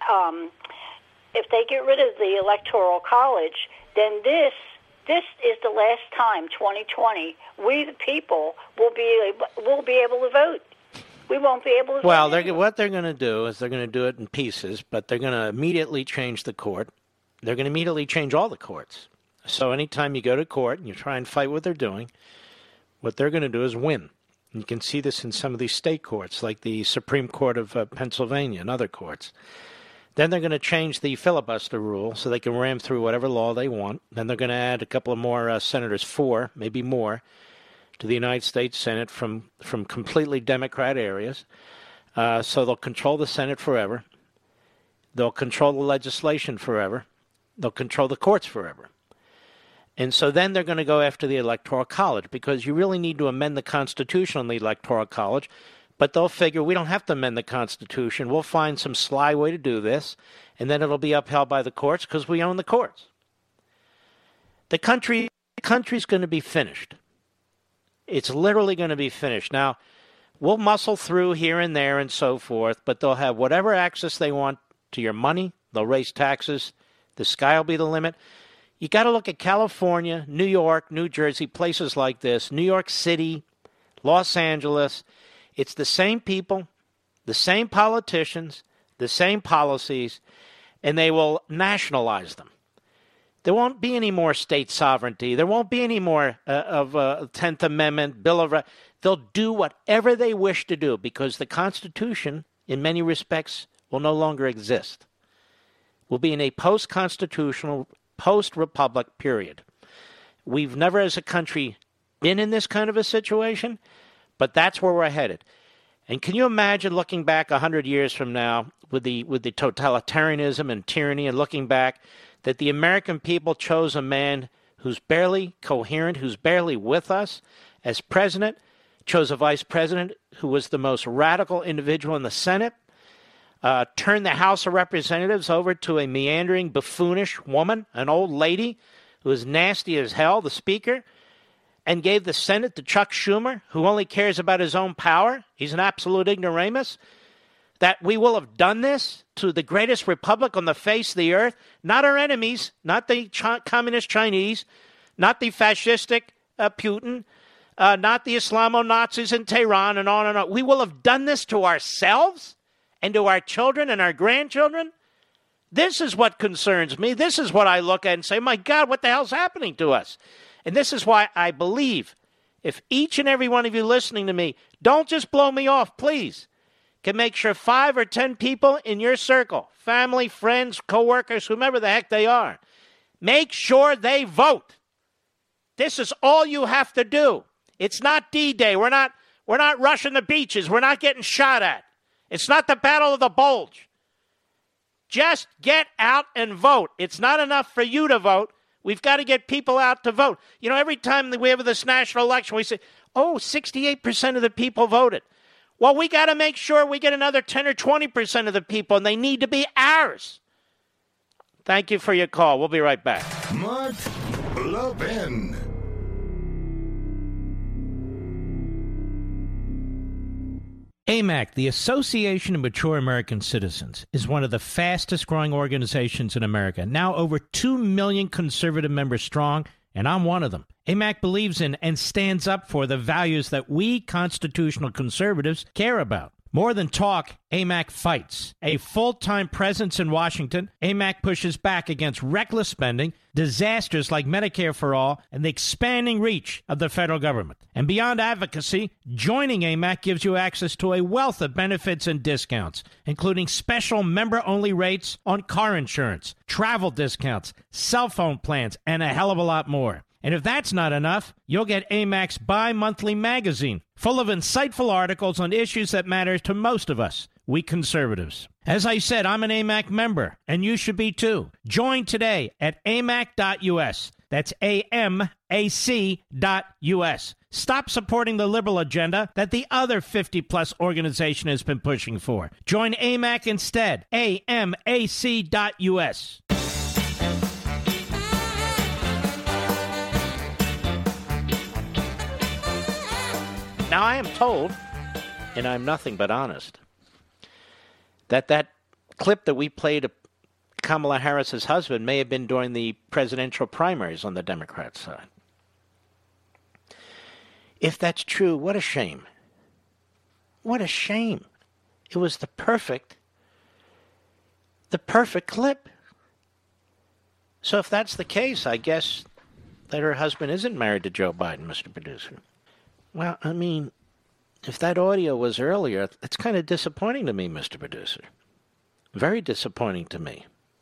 get rid of the Electoral College, then this is the last time, 2020, we the people will be able to vote. We won't be able to vote. Well, what they're going to do is they're going to do it in pieces, but they're going to immediately change the court. They're going to immediately change all the courts. So anytime you go to court and you try and fight what they're doing, what they're going to do is win. You can see this in some of these state courts, like the Supreme Court of Pennsylvania and other courts. Then they're going to change the filibuster rule so they can ram through whatever law they want. Then they're going to add a couple of more senators, 4, maybe more, to the United States Senate from completely Democrat areas. So they'll control the Senate forever. They'll control the legislation forever. They'll control the courts forever. And so then they're going to go after the Electoral College because you really need to amend the Constitution on the Electoral College. But they'll figure we don't have to amend the Constitution. We'll find some sly way to do this, and then it'll be upheld by the courts because we own the courts. The country's going to be finished. It's literally going to be finished. Now, we'll muscle through here and there and so forth, but they'll have whatever access they want to your money. They'll raise taxes. The sky will be the limit. You got to look at California, New York, New Jersey, places like this, New York City, Los Angeles. It's the same people, the same politicians, the same policies, and they will nationalize them. There won't be any more state sovereignty. There won't be any more of 10th Amendment, Bill of Rights. They'll do whatever they wish to do because the Constitution, in many respects, will no longer exist. We'll be in a post-constitutional, post-republic period. We've never as a country been in this kind of a situation, but that's where we're headed. And can you imagine looking back 100 years from now with the totalitarianism and tyranny and looking back that the American people chose a man who's barely coherent, who's barely with us as president, chose a vice president who was the most radical individual in the Senate, turned the House of Representatives over to a meandering, buffoonish woman, an old lady who is nasty as hell, the Speaker, and gave the Senate to Chuck Schumer, who only cares about his own power. He's an absolute ignoramus. That we will have done this to the greatest republic on the face of the earth, not our enemies, not the communist Chinese, not the fascistic Putin, not the Islamo-Nazis in Tehran, and on and on. We will have done this to ourselves and to our children and our grandchildren. This is what concerns me. This is what I look at and say, my God, what the hell's happening to us? And this is why I believe if each and every one of you listening to me, don't just blow me off, please, can make sure 5 or 10 people in your circle, family, friends, coworkers, whomever the heck they are, make sure they vote. This is all you have to do. It's not D-Day. We're not rushing the beaches. We're not getting shot at. It's not the Battle of the Bulge. Just get out and vote. It's not enough for you to vote. We've got to get people out to vote. You know, every time that we have this national election, we say, 68% of the people voted. Well, we got to make sure we get another 10 or 20% of the people, and they need to be ours. Thank you for your call. We'll be right back. Mark Levin. AMAC, the Association of Mature American Citizens, is one of the fastest-growing organizations in America, now over 2 million conservative members strong, and I'm one of them. AMAC believes in and stands up for the values that we constitutional conservatives care about. More than talk, AMAC fights. A full-time presence in Washington, AMAC pushes back against reckless spending, disasters like Medicare for All, and the expanding reach of the federal government. And beyond advocacy, joining AMAC gives you access to a wealth of benefits and discounts, including special member-only rates on car insurance, travel discounts, cell phone plans, and a hell of a lot more. And if that's not enough, you'll get AMAC's bi-monthly magazine, full of insightful articles on issues that matter to most of us, we conservatives. As I said, I'm an AMAC member, and you should be too. Join today at amac.us. That's AMAC.us. Stop supporting the liberal agenda that the other 50-plus organization has been pushing for. Join AMAC instead. AMAC.us. Now, I am told, and I'm nothing but honest, that clip that we played of Kamala Harris's husband may have been during the presidential primaries on the Democrat side. If that's true, what a shame. What a shame. It was the perfect clip. So if that's the case, I guess that her husband isn't married to Joe Biden, Mr. Producer. Well, I mean, if that audio was earlier, it's kind of disappointing to me, Mr. Producer. Very disappointing to me.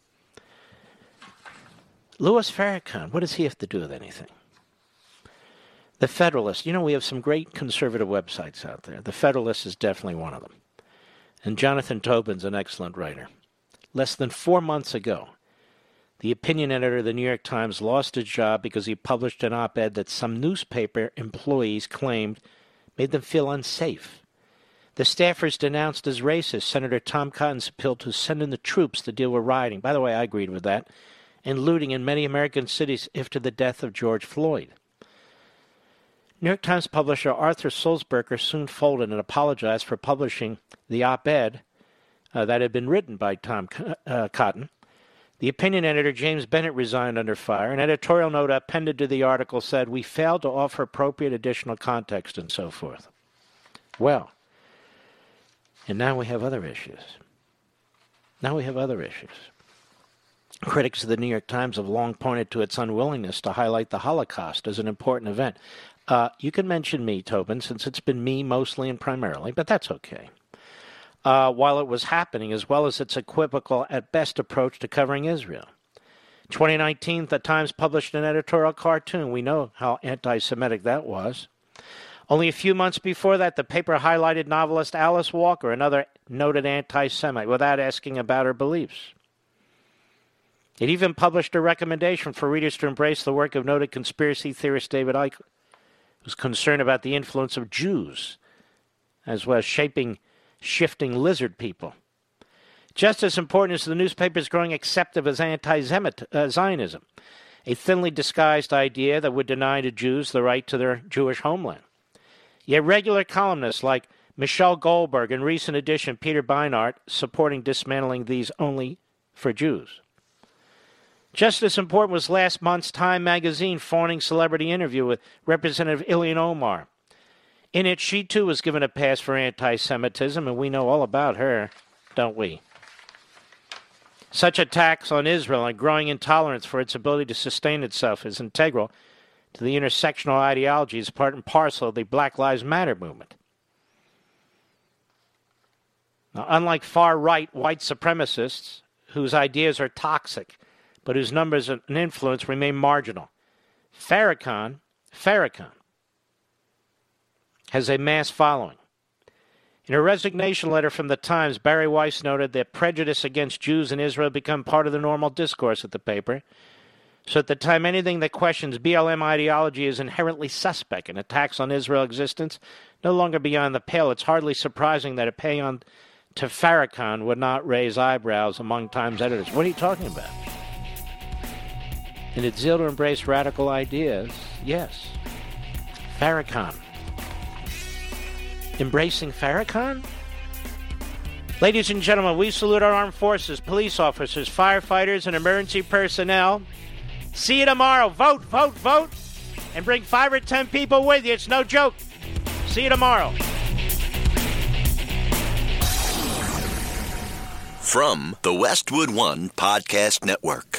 Louis Farrakhan, what does he have to do with anything? The Federalist, you know, we have some great conservative websites out there. The Federalist is definitely one of them. And Jonathan Tobin's an excellent writer. Less than 4 months ago, the opinion editor of the New York Times lost his job because he published an op-ed that some newspaper employees claimed made them feel unsafe. The staffers denounced as racist Senator Tom Cotton's appeal to send in the troops to deal with rioting. By the way, I agreed with that. And looting in many American cities after the death of George Floyd. New York Times publisher Arthur Sulzberger soon folded and apologized for publishing the op-ed that had been written by Tom Cotton. The opinion editor, James Bennett, resigned under fire. An editorial note appended to the article said, "We failed to offer appropriate additional context," and so forth. Well, and now we have other issues. Critics of the New York Times have long pointed to its unwillingness to highlight the Holocaust as an important event. You can mention me, Tobin, since it's been me mostly and primarily, but that's okay. While it was happening, as well as its equivocal at best approach to covering Israel. 2019, the Times published an editorial cartoon. We know how anti-Semitic that was. Only a few months before that, the paper highlighted novelist Alice Walker, another noted anti-Semite, without asking about her beliefs. It even published a recommendation for readers to embrace the work of noted conspiracy theorist David Icke, who was concerned about the influence of Jews, as well as shifting lizard people. Just as important is the newspaper's growing acceptance of anti-Zionism, a thinly disguised idea that would deny to Jews the right to their Jewish homeland. Yet regular columnists like Michelle Goldberg and recent edition Peter Beinart supporting dismantling these only for Jews. Just as important was last month's Time magazine fawning celebrity interview with Representative Ilhan Omar. In it, she too was given a pass for anti-Semitism, and we know all about her, don't we? Such attacks on Israel and growing intolerance for its ability to sustain itself is integral to the intersectional ideologies, part and parcel of the Black Lives Matter movement. Now, unlike far-right white supremacists, whose ideas are toxic, but whose numbers and influence remain marginal, Farrakhan has a mass following. In a resignation letter from the Times, Barry Weiss noted that prejudice against Jews in Israel become part of the normal discourse at the paper. So at the time, anything that questions BLM ideology is inherently suspect, and attacks on Israel's existence no longer beyond the pale. It's hardly surprising that a paean to Farrakhan would not raise eyebrows among Times editors. What are you talking about? In its zeal to embrace radical ideas, yes. Farrakhan. Embracing Farrakhan? Ladies and gentlemen, we salute our armed forces, police officers, firefighters, and emergency personnel. See you tomorrow. Vote, vote, vote. And bring 5 or 10 people with you. It's no joke. See you tomorrow. From the Westwood One Podcast Network.